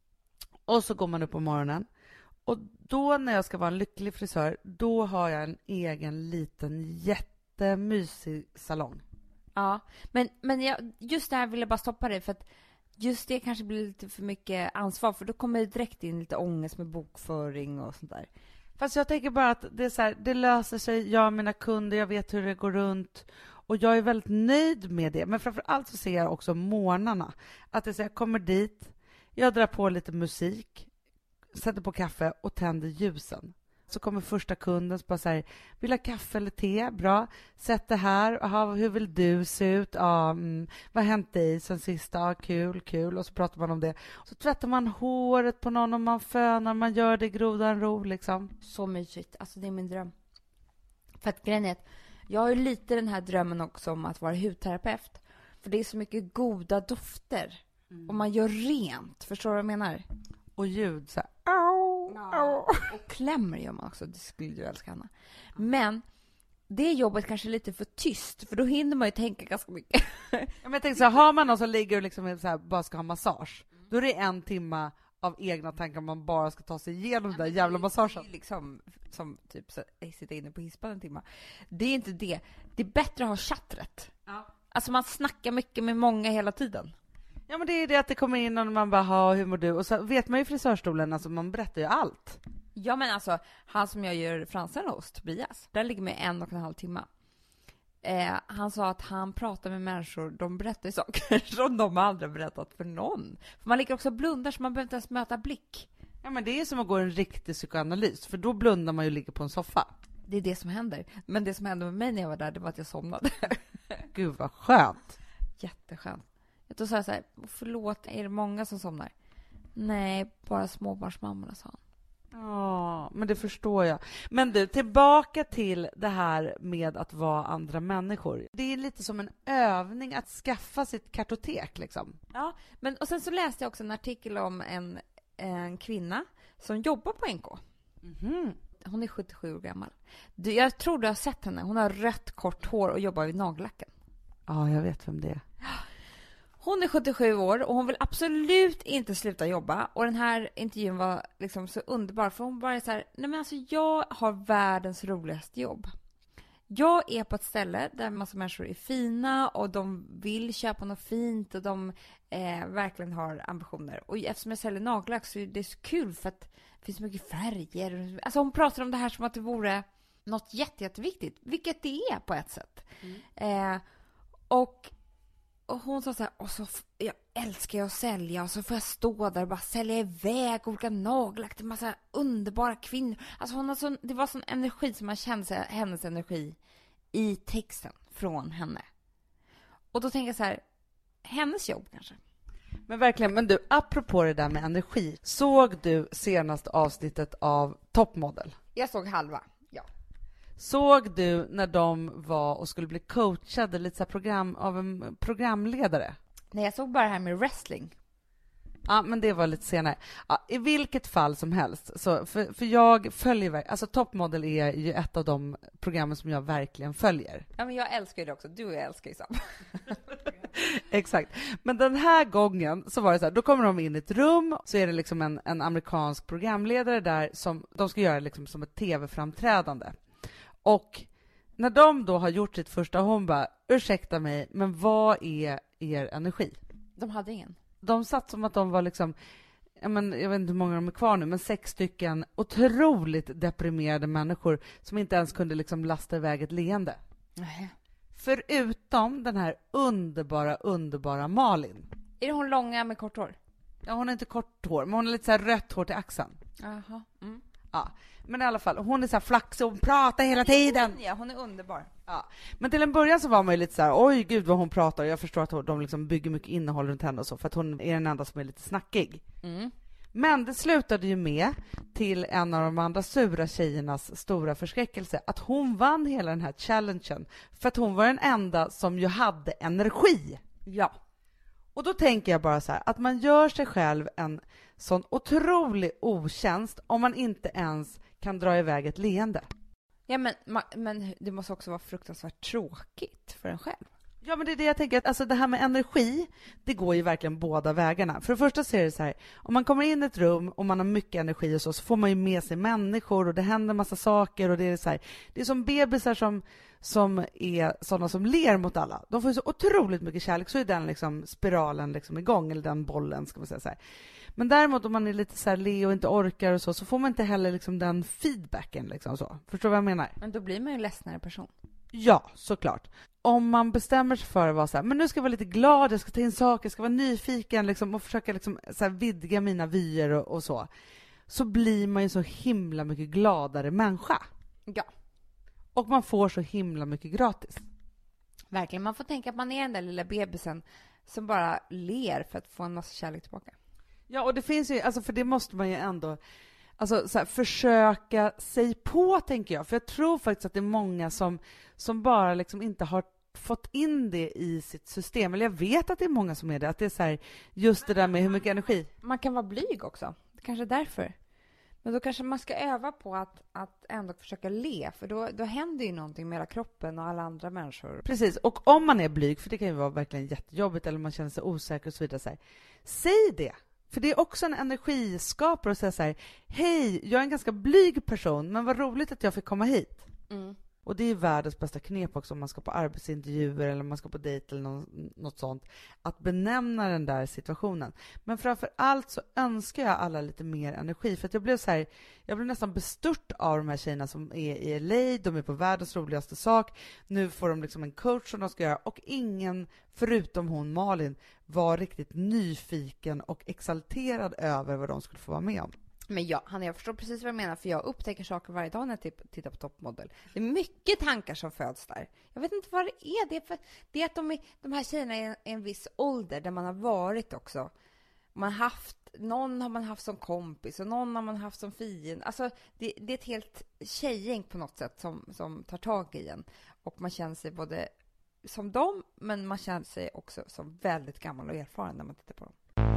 Och så går man upp på morgonen. Och då när jag ska vara en lycklig frisör, då har jag en egen liten jättemysig salong. Ja, men, men jag, just det här vill jag bara stoppa dig för att just det kanske blir lite för mycket ansvar, för då kommer det direkt in lite ångest med bokföring och sånt där. Fast jag tänker bara att det är så här, det löser sig, jag och mina kunder, jag vet hur det går runt och jag är väldigt nöjd med det. Men framför allt så ser jag också morgnarna, att det är så här, jag kommer dit, jag drar på lite musik, sätter på kaffe och tänder ljusen. Så kommer första kunden och bara så här, vill ha kaffe eller te? Bra. Sätt det här. Aha, hur vill du se ut? Ja, mm. Vad har hänt dig sen sista? Ja, kul, kul. Och så pratar man om det. Så tvättar man håret på någon och man fönar. Man gör det i grodan ro liksom. Så mysigt. Alltså det är min dröm. För att grejen är att jag har ju lite den här drömmen också om att vara hudterapeut. För det är så mycket goda dofter. Mm. Och man gör rent. Förstår du vad jag menar? Och ljud så här. Ja. Och klämmer gör man också. Det skulle du älska, Anna. Men det jobbet kanske är lite för tyst. För då hinner man ju tänka ganska mycket. Ja, men jag tänker så här, har man någon som ligger och liksom så här, bara ska ha massage. Då är det en timma av egna tankar man bara ska ta sig igenom ja, den där jävla massagen. Det är liksom som typ så, sitta inne på hispan en timma. Det är inte det. Det är bättre att ha chatträtt. Ja. Alltså man snackar mycket med många hela tiden. Ja, men det är det att det kommer in och man bara, ha, hur mår du? Och så vet man ju frisörstolen, alltså man berättar ju allt. Ja, men alltså, han som jag gör fransen hos, Tobias, där ligger med en och en halv timme. Eh, han sa att han pratar med människor, de berättar saker som de aldrig berättat för någon. För man ligger också och blundar så man behöver inte ens möta blick. Ja, men det är som att gå en riktig psykoanalys, för då blundar man ju och ligger på en soffa. Det är det som händer. Men det som hände med mig när jag var där, det var att jag somnade. Gud, vad skönt. Jätteskönt. Då sa jag så här, förlåt, är det många som somnar? Nej, bara småbarnsmammorna, sa han. Ja, men det förstår jag. Men du, tillbaka till det här med att vara andra människor. Det är lite som en övning att skaffa sitt kartotek, liksom. Ja, men och sen så läste jag också en artikel om en, en kvinna som jobbar på N K. Mm-hmm. Hon är sjuttiosju år gammal. Du, jag tror du har sett henne. Hon har rött kort hår och jobbar vid nagellacken. Ja, jag vet vem det är. Hon är sjuttiosju år och hon vill absolut inte sluta jobba. Och den här intervjun var liksom så underbar. För hon bara är så här, nej men alltså jag har världens roligaste jobb. Jag är på ett ställe där en massa människor är fina och de vill köpa något fint och de eh, verkligen har ambitioner. Och eftersom jag säljer nagellack så är det så kul för att det finns mycket färger. Alltså hon pratar om det här som att det vore något jätte, jätteviktigt. Vilket det är på ett sätt. Mm. Eh, och... Och hon sa så här, och så f- jag älskar jag att sälja och så får jag stå där och bara sälja iväg olika nagellack till massa underbara kvinnor. Alltså hon har sån, det var sån energi som man kände sig, hennes energi i texten från henne. Och då tänker jag så här, hennes jobb kanske. Men verkligen, men du, apropå det där med energi, såg du senaste avsnittet av Top Model? Jag såg halva. Såg du när de var och skulle bli coachade lite så här program av en programledare? Nej, jag såg bara det här med wrestling. Ja, men det var lite senare. Ja, i vilket fall som helst. Så för, för jag följer... Alltså Top Model är ju ett av de programmen som jag verkligen följer. Ja, men jag älskar ju det också. Du och jag älskar ju samma. Exakt. Men den här gången så var det så här, då kommer de in i ett rum, så är det liksom en, en amerikansk programledare där som de ska göra liksom som ett tv-framträdande. Och när de då har gjort sitt första, hon bara, ursäkta mig, men vad är er energi? De hade ingen. De satt som att de var liksom, jag, men, jag vet inte hur många de är kvar nu, men sex stycken otroligt deprimerade människor som inte ens kunde liksom lasta iväg ett leende. Nej. Förutom den här underbara, underbara Malin. Är det hon långa med kort hår? Ja, hon har inte kort hår, men hon har lite så här rött hår till axeln. Jaha. Mm. Ja, men i alla fall, hon är så här flaxig, hon pratar hela tiden. Ja, hon är underbar. Ja. Men till en början så var man ju lite så här, oj gud vad hon pratar. Jag förstår att de liksom bygger mycket innehåll runt henne och så, för att hon är den enda som är lite snackig. Mm. Men det slutade ju med, till en av de andra sura tjejernas stora förskräckelse, att hon vann hela den här challengen. För att hon var den enda som ju hade energi. Ja. Och då tänker jag bara så här, att man gör sig själv en sån otrolig otjänst om man inte ens kan dra iväg ett leende. Ja, men, men det måste också vara fruktansvärt tråkigt för en själv. Ja, men det är det jag tänker, att alltså det här med energi, det går ju verkligen båda vägarna. För det första så är det så här, om man kommer in i ett rum och man har mycket energi och så, så får man ju med sig människor och det händer massa saker och det är så här, det är som bebisar som, som är sådana som ler mot alla. De får ju så otroligt mycket kärlek, så är den liksom spiralen liksom igång, eller den bollen ska man säga så här. Men däremot om man är lite så här le och inte orkar och så, så får man inte heller liksom den feedbacken liksom så. Förstår du vad jag menar? Men då blir man ju en ledsnare person. Ja, såklart. Om man bestämmer sig för att vara så här, men nu ska jag vara lite glad, jag ska ta in saker, jag ska vara nyfiken liksom, och försöka liksom, så här, vidga mina vyer och, och så, så blir man ju så himla mycket gladare människa. Ja. Och man får så himla mycket gratis. Verkligen, man får tänka att man är den där lilla bebisen som bara ler för att få en massa kärlek tillbaka. Ja, och det finns ju, alltså för det måste man ju ändå alltså, så här, försöka sig på, tänker jag. För jag tror faktiskt att det är många som, som bara liksom inte har fått in det i sitt system. Eller jag vet att det är många som är det. Att det är så här, just det där med hur mycket energi. Man kan vara blyg också. Kanske därför. Men då kanske man ska öva på att, att ändå försöka le. För då, då händer ju någonting med hela kroppen och alla andra människor. Precis. Och om man är blyg, för det kan ju vara verkligen jättejobbigt, eller man känner sig osäker och så vidare. Så här, säg det. För det är också en energiskapare att säga så här, hej, jag är en ganska blyg person, men vad roligt att jag fick komma hit. Mm. Och det är världens bästa knep också om man ska på arbetsintervjuer eller om man ska på dejt eller något, något sånt. Att benämna den där situationen. Men framför allt så önskar jag alla lite mer energi. För att jag blev så här, jag blev nästan bestört av de här tjejerna som är i L A. De är på världens roligaste sak. Nu får de liksom en coach som de ska göra. Och ingen, förutom hon Malin, var riktigt nyfiken och exalterad över vad de skulle få vara med om. Men ja, Hanna, jag förstår precis vad jag menar, för jag upptäcker saker varje dag när jag tittar på toppmodell. Det är mycket tankar som föds där. Jag vet inte vad det är. Det är, för, det är att de, är, de här tjejerna är en, en viss ålder där man har varit också. Man har haft, någon har man haft som kompis och någon har man haft som fiende. Alltså, det, det är ett helt tjejgäng på något sätt som, som tar tag i en. Och man känner sig både som dem, men man känner sig också som väldigt gammal och erfaren när man tittar på dem.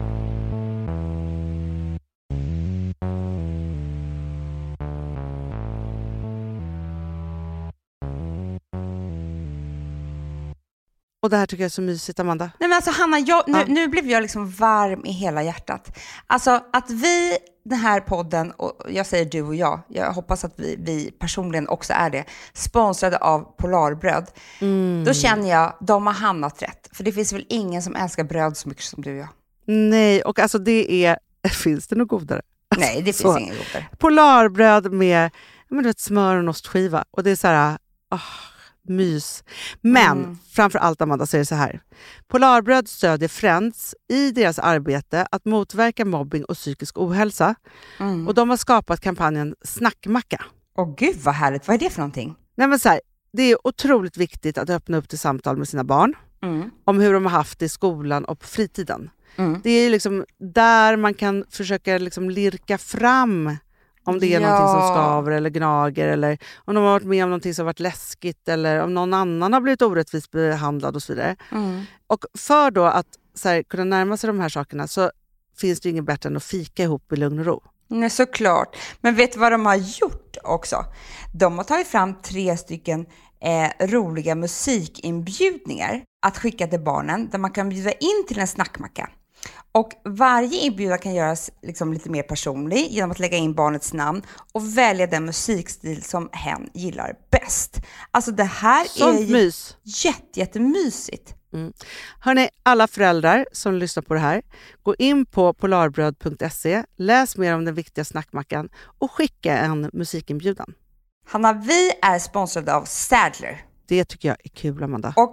Och det här tycker jag är så mysigt, Amanda. Nej, men alltså Hanna, jag, nu, ja. nu blev jag liksom varm i hela hjärtat. Alltså att vi, den här podden, och jag säger du och jag, jag hoppas att vi, vi personligen också är det, sponsrade av Polarbröd. Mm. Då känner jag, de har hamnat rätt. För det finns väl ingen som älskar bröd så mycket som du och jag. Nej, och alltså det är, finns det något godare? Nej, det finns så, ingen godare. Polarbröd med men du vet, smör och en ostskiva. Och det är så här, oh, mys. Men mm. framför allt, Amanda, så är det så här. Polarbröd stödjer Friends i deras arbete att motverka mobbing och psykisk ohälsa. Mm. Och de har skapat kampanjen Snackmacka. Åh gud vad härligt, vad är det för någonting? Nej, men så här, det är otroligt viktigt att öppna upp till samtal med sina barn. Mm. Om hur de har haft det i skolan och på fritiden. Mm. Det är liksom där man kan försöka liksom lirka fram om det är ja. någonting som skaver eller gnager, eller om de har varit med om någonting som har varit läskigt, eller om någon annan har blivit orättvist behandlad och så vidare. Mm. Och för då att så här, kunna närma sig de här sakerna så finns det ju inget bättre än att fika ihop i lugn och ro. Nej, såklart. Men vet du vad de har gjort också? De har tagit fram tre stycken eh, roliga musikinbjudningar att skicka till barnen, där man kan bjuda in till en snackmacka. Och varje inbjudan kan göras liksom lite mer personlig genom att lägga in barnets namn och välja den musikstil som hen gillar bäst. Alltså det här Sånt är ju mys. jätte, jättemysigt. Mm. Hörrni, alla föräldrar som lyssnar på det här, gå in på polarbröd punkt se, läs mer om den viktiga snackmackan och skicka en musikinbjudan. Hanna, vi är sponsrade av Sadler. Det tycker jag är kul, Amanda. Och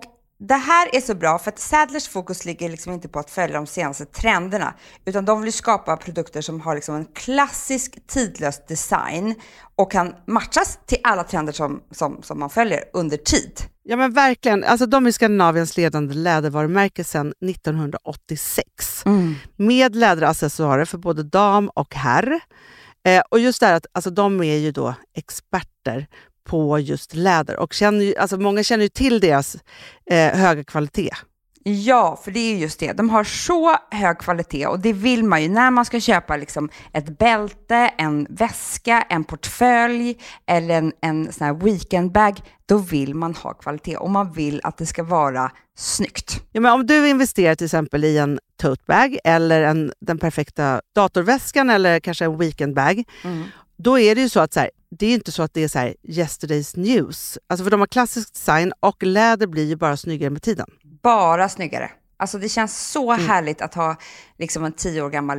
det här är så bra för att Sadlers fokus ligger liksom inte på att följa de senaste trenderna, utan de vill skapa produkter som har liksom en klassisk tidlös design och kan matchas till alla trender som, som, som man följer under tid. Ja men verkligen, alltså de är Skandinaviens ledande lädervarumärke sedan nittonhundraåttiosex. Mm. Med läderaccessoarer för både dam och herr. Eh, och just det här att alltså, de är ju då experter på just läder. Och känner ju, alltså, många känner ju till deras eh, höga kvalitet. Ja, för det är just det. De har så hög kvalitet och det vill man ju när man ska köpa liksom ett bälte, en väska, en portfölj eller en, en sån här weekendbag. Då vill man ha kvalitet och man vill att det ska vara snyggt. Ja, men om du investerar till exempel i en totebag eller en, den perfekta datorväskan eller kanske en weekendbag, mm. då är det ju så att så här, det är inte så att det är så här yesterday's news. Alltså för de har klassisk design och läder blir ju bara snyggare med tiden. Bara snyggare. Alltså det känns så mm. härligt att ha liksom en tio år gammal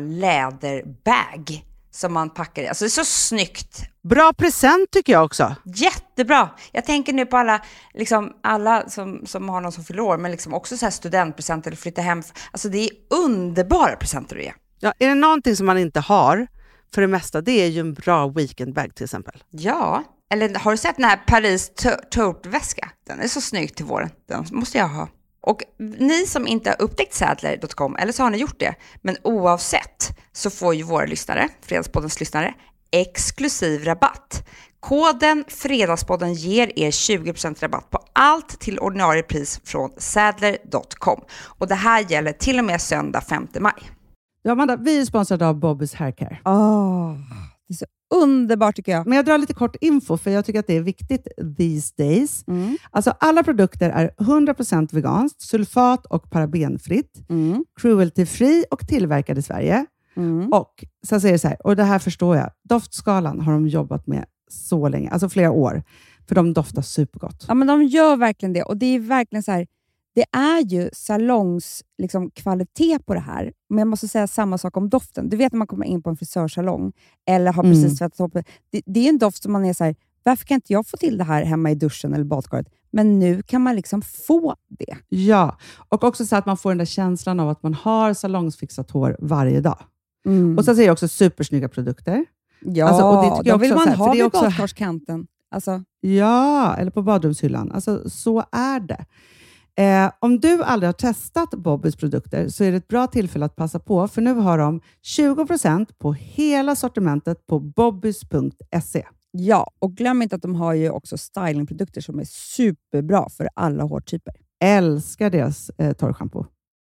läderbag som man packar i. Alltså det är så snyggt. Bra present tycker jag också. Jättebra. Jag tänker nu på alla, liksom, alla som, som har någon som fyller år, men liksom också så här studentpresenter eller flytta hem. Alltså det är underbara presenter att ge. Ja, är det någonting som man inte har för det mesta, det är ju en bra weekendbag till exempel. Ja, eller har du sett den här Paris tote-väska? Den är så snygg till våren. Den måste jag ha. Och ni som inte har upptäckt sadler punkt com, eller så har ni gjort det, men oavsett så får ju våra lyssnare, Fredagspoddens lyssnare, exklusiv rabatt. Koden Fredagspodden ger er tjugo procent rabatt på allt till ordinarie pris från sadler punkt com. Och det här gäller till och med söndag femte maj. Ja, Amanda, vi är sponsrade av Bobbys Haircare. Oh, det är så underbart tycker jag. Men jag drar lite kort info för jag tycker att det är viktigt these days. Mm. Alltså alla produkter är hundra procent veganskt, sulfat och parabenfritt, mm. cruelty-free och tillverkade i Sverige. Mm. Och så säger det så här, och det här förstår jag, doftskalan har de jobbat med så länge, alltså flera år, för de doftar supergott. Ja, men de gör verkligen det och det är verkligen så här, det är ju salongs liksom, kvalitet på det här. Men jag måste säga samma sak om doften. Du vet när man kommer in på en frisörsalong eller har precis tvättat upp. Det, det är en doft som man är så här, varför kan inte jag få till det här hemma i duschen eller badkaret? Men nu kan man liksom få det. Ja, och också så att man får den där känslan av att man har salongsfixat hår varje dag. Mm. Och så säger jag också supersnygga produkter. Ja, alltså, och det tycker jag vill man här, ha vid badkarskanten. Alltså. Ja, eller på badrumshyllan. Alltså, så är det. Eh, om du aldrig har testat Bobbys produkter så är det ett bra tillfälle att passa på, för nu har de tjugo procent på hela sortimentet på bobbys punkt se. Ja, och glöm inte att de har ju också stylingprodukter som är superbra för alla hårtyper. Älskar deras eh, torrschampo.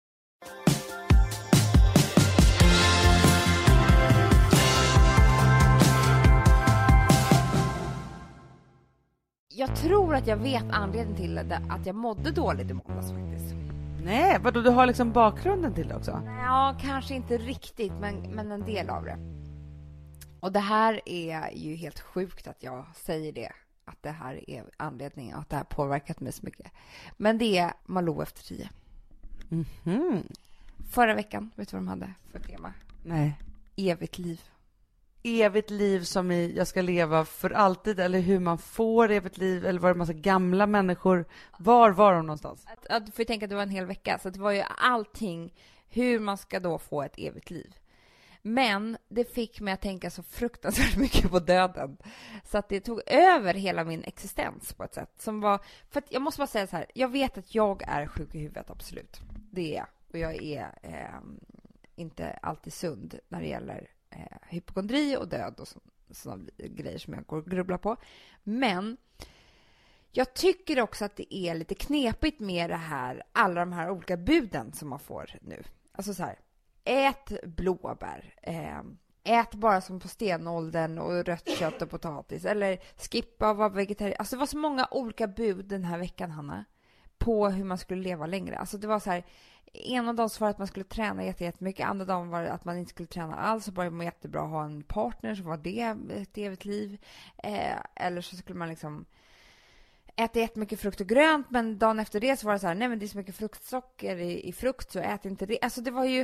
Jag tror att jag vet anledningen till att jag mådde dåligt i måndags faktiskt. Nej, vadå, du har liksom bakgrunden till det också? Ja, kanske inte riktigt, men, men en del av det. Och det här är ju helt sjukt att jag säger det. Att det här är anledningen, att det här påverkat mig så mycket. Men det är Malou efter tio. Mm-hmm. Förra veckan, vet du vad de hade för tema? Nej. Evigt liv. Evigt liv som i jag ska leva för alltid, eller hur man får evigt liv, eller var det en massa gamla människor? Var var de någonstans? Att, att, du får tänka att det var en hel vecka, så det var ju allting hur man ska då få ett evigt liv. Men det fick mig att tänka så fruktansvärt mycket på döden, så att det tog över hela min existens på ett sätt som var, för att jag måste bara säga så här, jag vet att jag är sjuk i huvudet, absolut. Det är jag, och jag är eh, inte alltid sund när det gäller Eh, hypokondri och död och sådana grejer som jag går och grubblar på. Men jag tycker också att det är lite knepigt med det här, alla de här olika buden som man får nu. Alltså så här, ät blåbär, eh, ät bara som på stenåldern och rött kött och potatis, eller skippa och vara vegetarian. Alltså det var så många olika bud den här veckan, Hanna, på hur man skulle leva längre. Alltså det var så här, ena dagen var att man skulle träna jättemycket, andra dagen var det att man inte skulle träna alls och bara var jättebra att ha en partner, så var det ett evigt liv. Eh, eller så skulle man liksom äta jättemycket frukt och grönt, men dagen efter det så var det så här, nej men det är så mycket fruktsocker i, i frukt, så ät inte det. Alltså det var ju,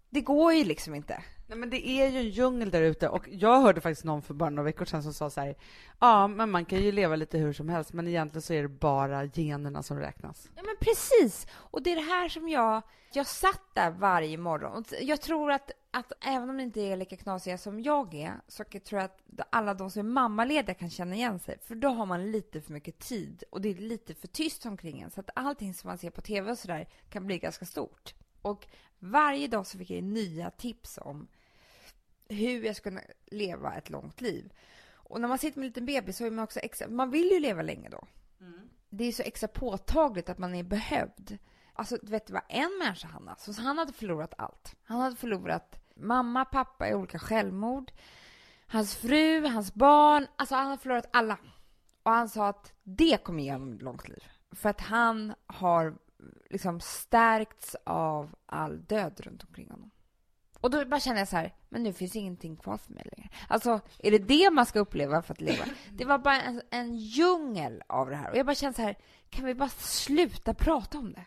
Det går ju liksom inte. Nej, men det är ju en djungel där ute, och jag hörde faktiskt någon för bara några veckor sedan som sa så här: ja, men man kan ju leva lite hur som helst, men egentligen så är det bara generna som räknas. Ja, men precis. Och det är det här som jag... Jag satt där varje morgon. Och jag tror att, att även om det inte är lika knasiga som jag är, så jag tror jag att alla de som är mammalediga kan känna igen sig. För då har man lite för mycket tid, och det är lite för tyst omkring en. Så att allting som man ser på tv och sådär kan bli ganska stort. Och varje dag så fick jag nya tips om hur jag ska kunna leva ett långt liv. Och när man sitter med en liten bebis så är man också extra... Man vill ju leva länge då. Mm. Det är så extra påtagligt att man är behövd. Alltså, vet du vad en människa han hade? Så han hade förlorat allt. Han hade förlorat mamma, pappa i olika självmord. Hans fru, hans barn. Alltså han hade förlorat alla. Och han sa att det kommer ge honom ett långt liv. För att han har liksom stärkts av all död runt omkring honom. Och då bara känner jag så här, men nu finns ingenting kvar för mig längre. Alltså, är det det man ska uppleva för att leva? Det var bara en, en djungel av det här. Och jag bara känner så här, kan vi bara sluta prata om det?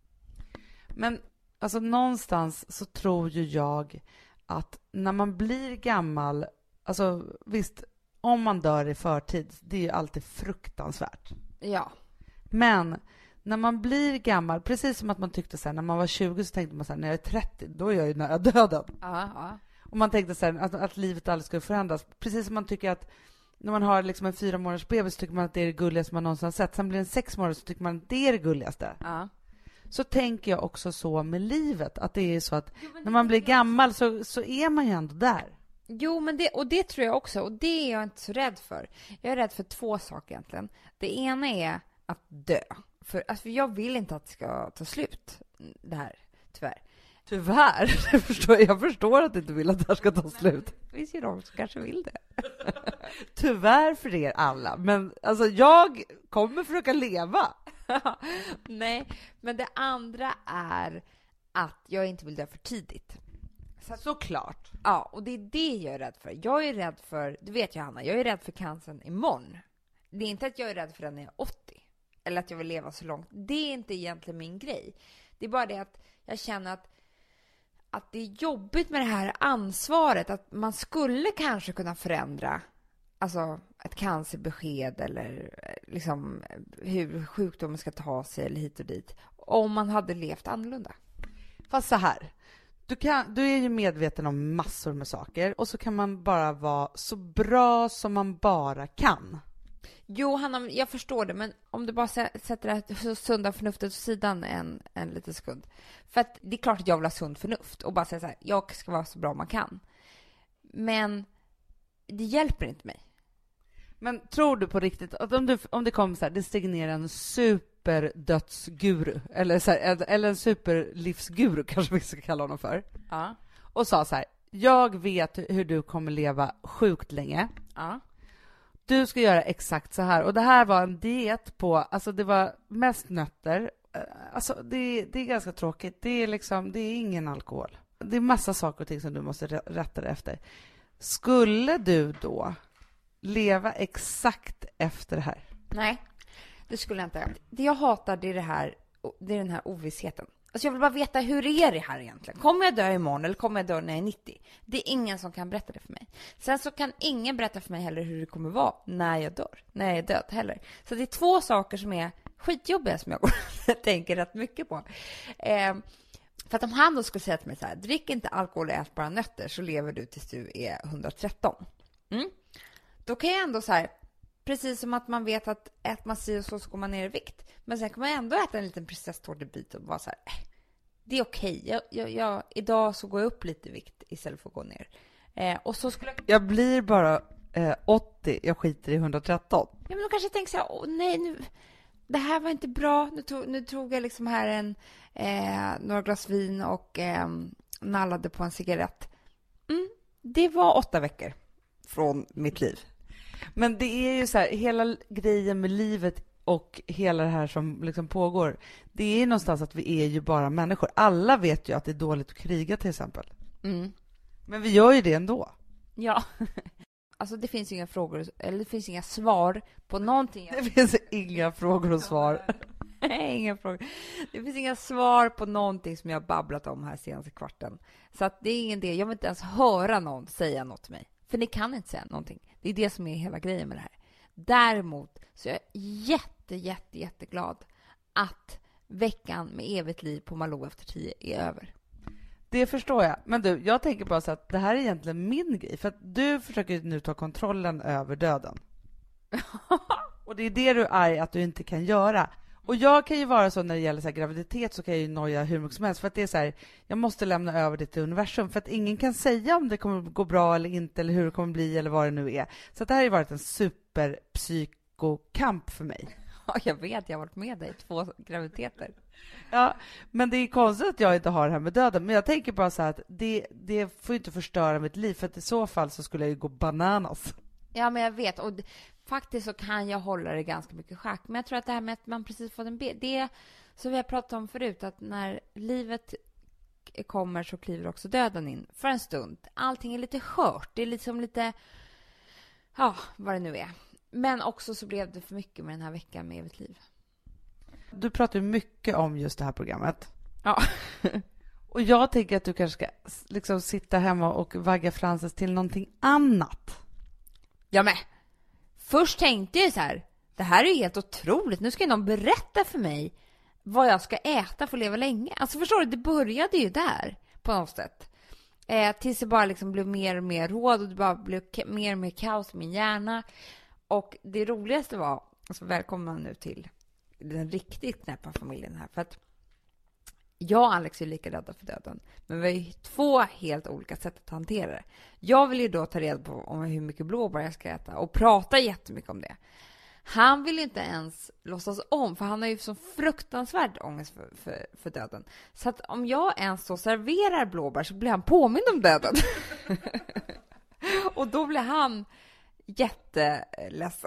Men alltså någonstans så tror ju jag att när man blir gammal, alltså visst, om man dör i förtid, det är ju alltid fruktansvärt. Ja. Men när man blir gammal, precis som att man tyckte så här, när man var tjugo så tänkte man så här, när jag är trettio, då är jag ju nära döden. Ja, ja. Och man tänkte så här, att, att livet aldrig skulle förändras. Precis som man tycker att när man har liksom en fyra månaders bebis så tycker man att det är det gulligaste man någonsin har sett. Sen blir det en sex månader så tycker man att det är det gulligaste. Ja. Så tänker jag också så med livet, att det är så att jo, när man blir gammal så, så är man ju ändå där. Jo, men det, och det tror jag också, och det är jag inte så rädd för. Jag är rädd för två saker egentligen. Det ena är att dö. För alltså, jag vill inte att det ska ta slut, det här, tyvärr. Tyvärr? Jag förstår, jag förstår att du inte vill att det här ska ta slut. Det finns ju de som kanske vill det. Tyvärr för er alla. Men alltså, jag kommer försöka leva. Nej, men det andra är att jag inte vill dö för tidigt. Så, såklart. Ja, och det är det jag är rädd för. Jag är rädd för, du vet ju Hanna, jag är rädd för cancern imorgon. Det är inte att jag är rädd för den när jag är åttio. Eller att jag vill leva så långt. Det är inte egentligen min grej. Det är bara det att jag känner att, att det är jobbigt med det här ansvaret. Att man skulle kanske kunna förändra alltså ett cancerbesked eller liksom hur sjukdomen ska ta sig eller hit och dit. Om man hade levt annorlunda. Fast så här. Du, kan, du är ju medveten om massor med saker. Och så kan man bara vara så bra som man bara kan. Jo, Hanna, jag förstår det, men om du bara sätter det här sunda förnuftet åt sidan en, en liten sekund. För att det är klart att jag vill ha sund förnuft och bara säga så här, jag ska vara så bra man kan. Men det hjälper inte mig. Men tror du på riktigt att om, du, om det kommer så här, det stiger ner en superdödsguru eller, så här, eller en superlivsguru kanske vi ska kalla honom för. Ja. Och sa så här, jag vet hur du kommer leva sjukt länge. Ja. Du ska göra exakt så här. Och det här var en diet på, alltså det var mest nötter. Alltså det, det är ganska tråkigt. Det är liksom, det är ingen alkohol. Det är massa saker och ting som du måste rätta dig efter. Skulle du då leva exakt efter det här? Nej, det skulle jag inte. Det jag hatar, det är det här, det är den här ovissheten. Alltså jag vill bara veta, hur är det här egentligen? Kommer jag dö imorgon eller kommer jag dö när jag är nittio? Det är ingen som kan berätta det för mig. Sen så kan ingen berätta för mig heller hur det kommer vara när jag dör. När jag är död heller. Så det är två saker som är skitjobbiga som jag går tänker rätt mycket på. Eh, för att om han då skulle säga till mig så här, drick inte alkohol och ät bara nötter så lever du tills du är hundratretton. Mm. Då kan jag ändå så här, precis som att man vet att äter man si och så så går man ner i vikt. Men sen kan man ändå äta en liten prinsesstårtebit och bara så här, äh, det är okej. Jag, jag, jag, idag så går jag upp lite i vikt istället för att gå ner. Eh, och så skulle jag... jag blir bara eh, åttio, jag skiter i hundratretton. Ja, men då kanske jag tänker så här, åh nej, nu, det här var inte bra. Nu tog, nu tog jag liksom här en, eh, några glas vin och eh, nallade på en cigarett. Mm, det var åtta veckor från mitt liv. Men det är ju så här, hela grejen med livet och hela det här som liksom pågår, det är någonstans att vi är ju bara människor. Alla vet ju att det är dåligt att kriga till exempel. Mm. Men vi gör ju det ändå. Ja. Alltså det finns inga frågor, eller det finns inga svar på någonting. Det finns inga frågor och svar. Nej, inga frågor. Det finns inga svar på någonting som jag har babblat om här senaste kvarten. Så att det är ingen det. Jag vill inte ens höra någon säga något till mig. För ni kan inte säga någonting. Det är det som är hela grejen med det här. Däremot så är jag jätte, jätte, jätteglad att veckan med evigt liv på Malou efter tio är över. Det förstår jag. Men du, jag tänker bara så att det här är egentligen min grej. För att du försöker nu ta kontrollen över döden. Och det är det du är arg att du inte kan göra. Och jag kan ju vara så när det gäller så här graviditet, så kan jag ju noja hur mycket som helst. För att det är så här, jag måste lämna över det till universum. För att ingen kan säga om det kommer gå bra eller inte, eller hur det kommer bli eller vad det nu är. Så att det här har ju varit en superpsykokamp för mig. Ja, jag vet, jag har varit med dig i två graviditeter. Ja, men det är konstigt att jag inte har det här med döden. Men jag tänker bara så här att det, det får inte förstöra mitt liv. För att i så fall så skulle jag ju gå bananas. Ja, men jag vet. Och d- faktiskt så kan jag hålla det ganska mycket schack. Men jag tror att det här med att man precis fått en bild, det är så vi har pratat om förut, att när livet kommer så kliver också döden in för en stund. Allting är lite skört. Det är liksom lite, ja, vad det nu är. Men också så blev det för mycket med den här veckan med evigt liv. Du pratar ju mycket om just det här programmet. Ja. Och jag tänker att du kanske ska liksom sitta hemma och vagga Frances till någonting annat. Ja, men först tänkte jag så här, det här är ju helt otroligt. Nu ska någon berätta för mig vad jag ska äta för att leva länge. Alltså förstår du, det började ju där på något sätt. Eh, tills det bara liksom blev mer och mer råd och det bara blev ke- mer och mer kaos i min hjärna. Och det roligaste var, alltså välkomna nu till den riktigt knäppa familjen här. För att jag och Alex är lika rädda för döden. Men vi har ju två helt olika sätt att hantera det. Jag vill ju då ta reda på om hur mycket blåbär jag ska äta och prata jättemycket om det. Han vill inte ens låtsas om, för han har ju så fruktansvärd ångest för, för, för döden. Så att om jag ens så serverar blåbär så blir han påmind om döden. Och då blir han jätteledsen.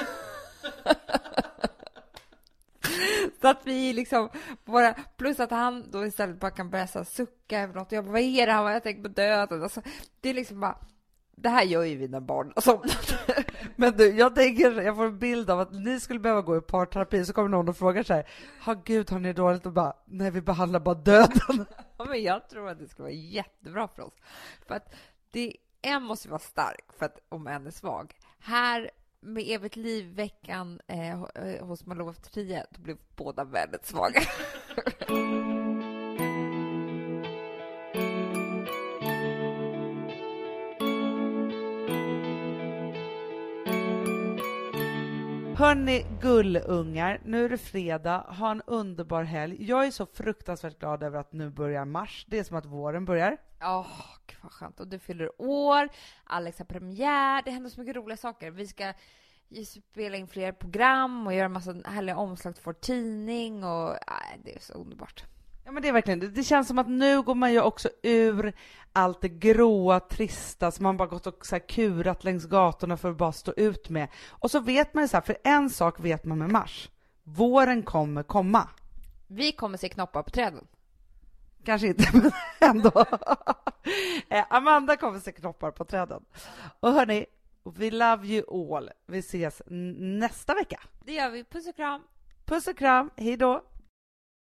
Så att vi liksom bara, plus att han då istället bara kan börja så här sucka över något. Jag bara, vad är det? Han bara, jag tänker på döden. Alltså, det är liksom bara, det här gör ju vi när barn har somnat. Men du, jag tänker, jag får en bild av att ni skulle behöva gå i parterapi, så kommer någon och frågar så här, ha gud, har ni dåligt? Och bara, nej, vi behandlar bara döden. Ja, men jag tror att det skulle vara jättebra för oss. För att det, en måste vara stark för att, om en är svag. Här med evigt liv veckan eh, hos Malou efter tio, då blev båda väldigt svaga. Hörni, gullungar, nu är det fredag, ha en underbar helg. Jag är så fruktansvärt glad över att nu börjar mars. Det är som att våren börjar. Åh, oh, vad skönt. Och du fyller år, Alex har premiär, det händer så mycket roliga saker. Vi ska spela in fler program och göra en massa härliga omslag till vår tidning och äh, det är så underbart. Ja, men det är verkligen det. Det känns som att nu går man ju också ur allt det gråa, trista som man bara gått och så här kurat längs gatorna för att bara stå ut med. Och så vet man ju så här, för en sak vet man med mars. Våren kommer komma. Vi kommer se knoppar på träden. Kanske inte, men ändå. Amanda kommer se knoppar på träden. Och hörni, we love you all. Vi ses n- nästa vecka. Det gör vi. Puss och kram. Puss och kram. Hej då.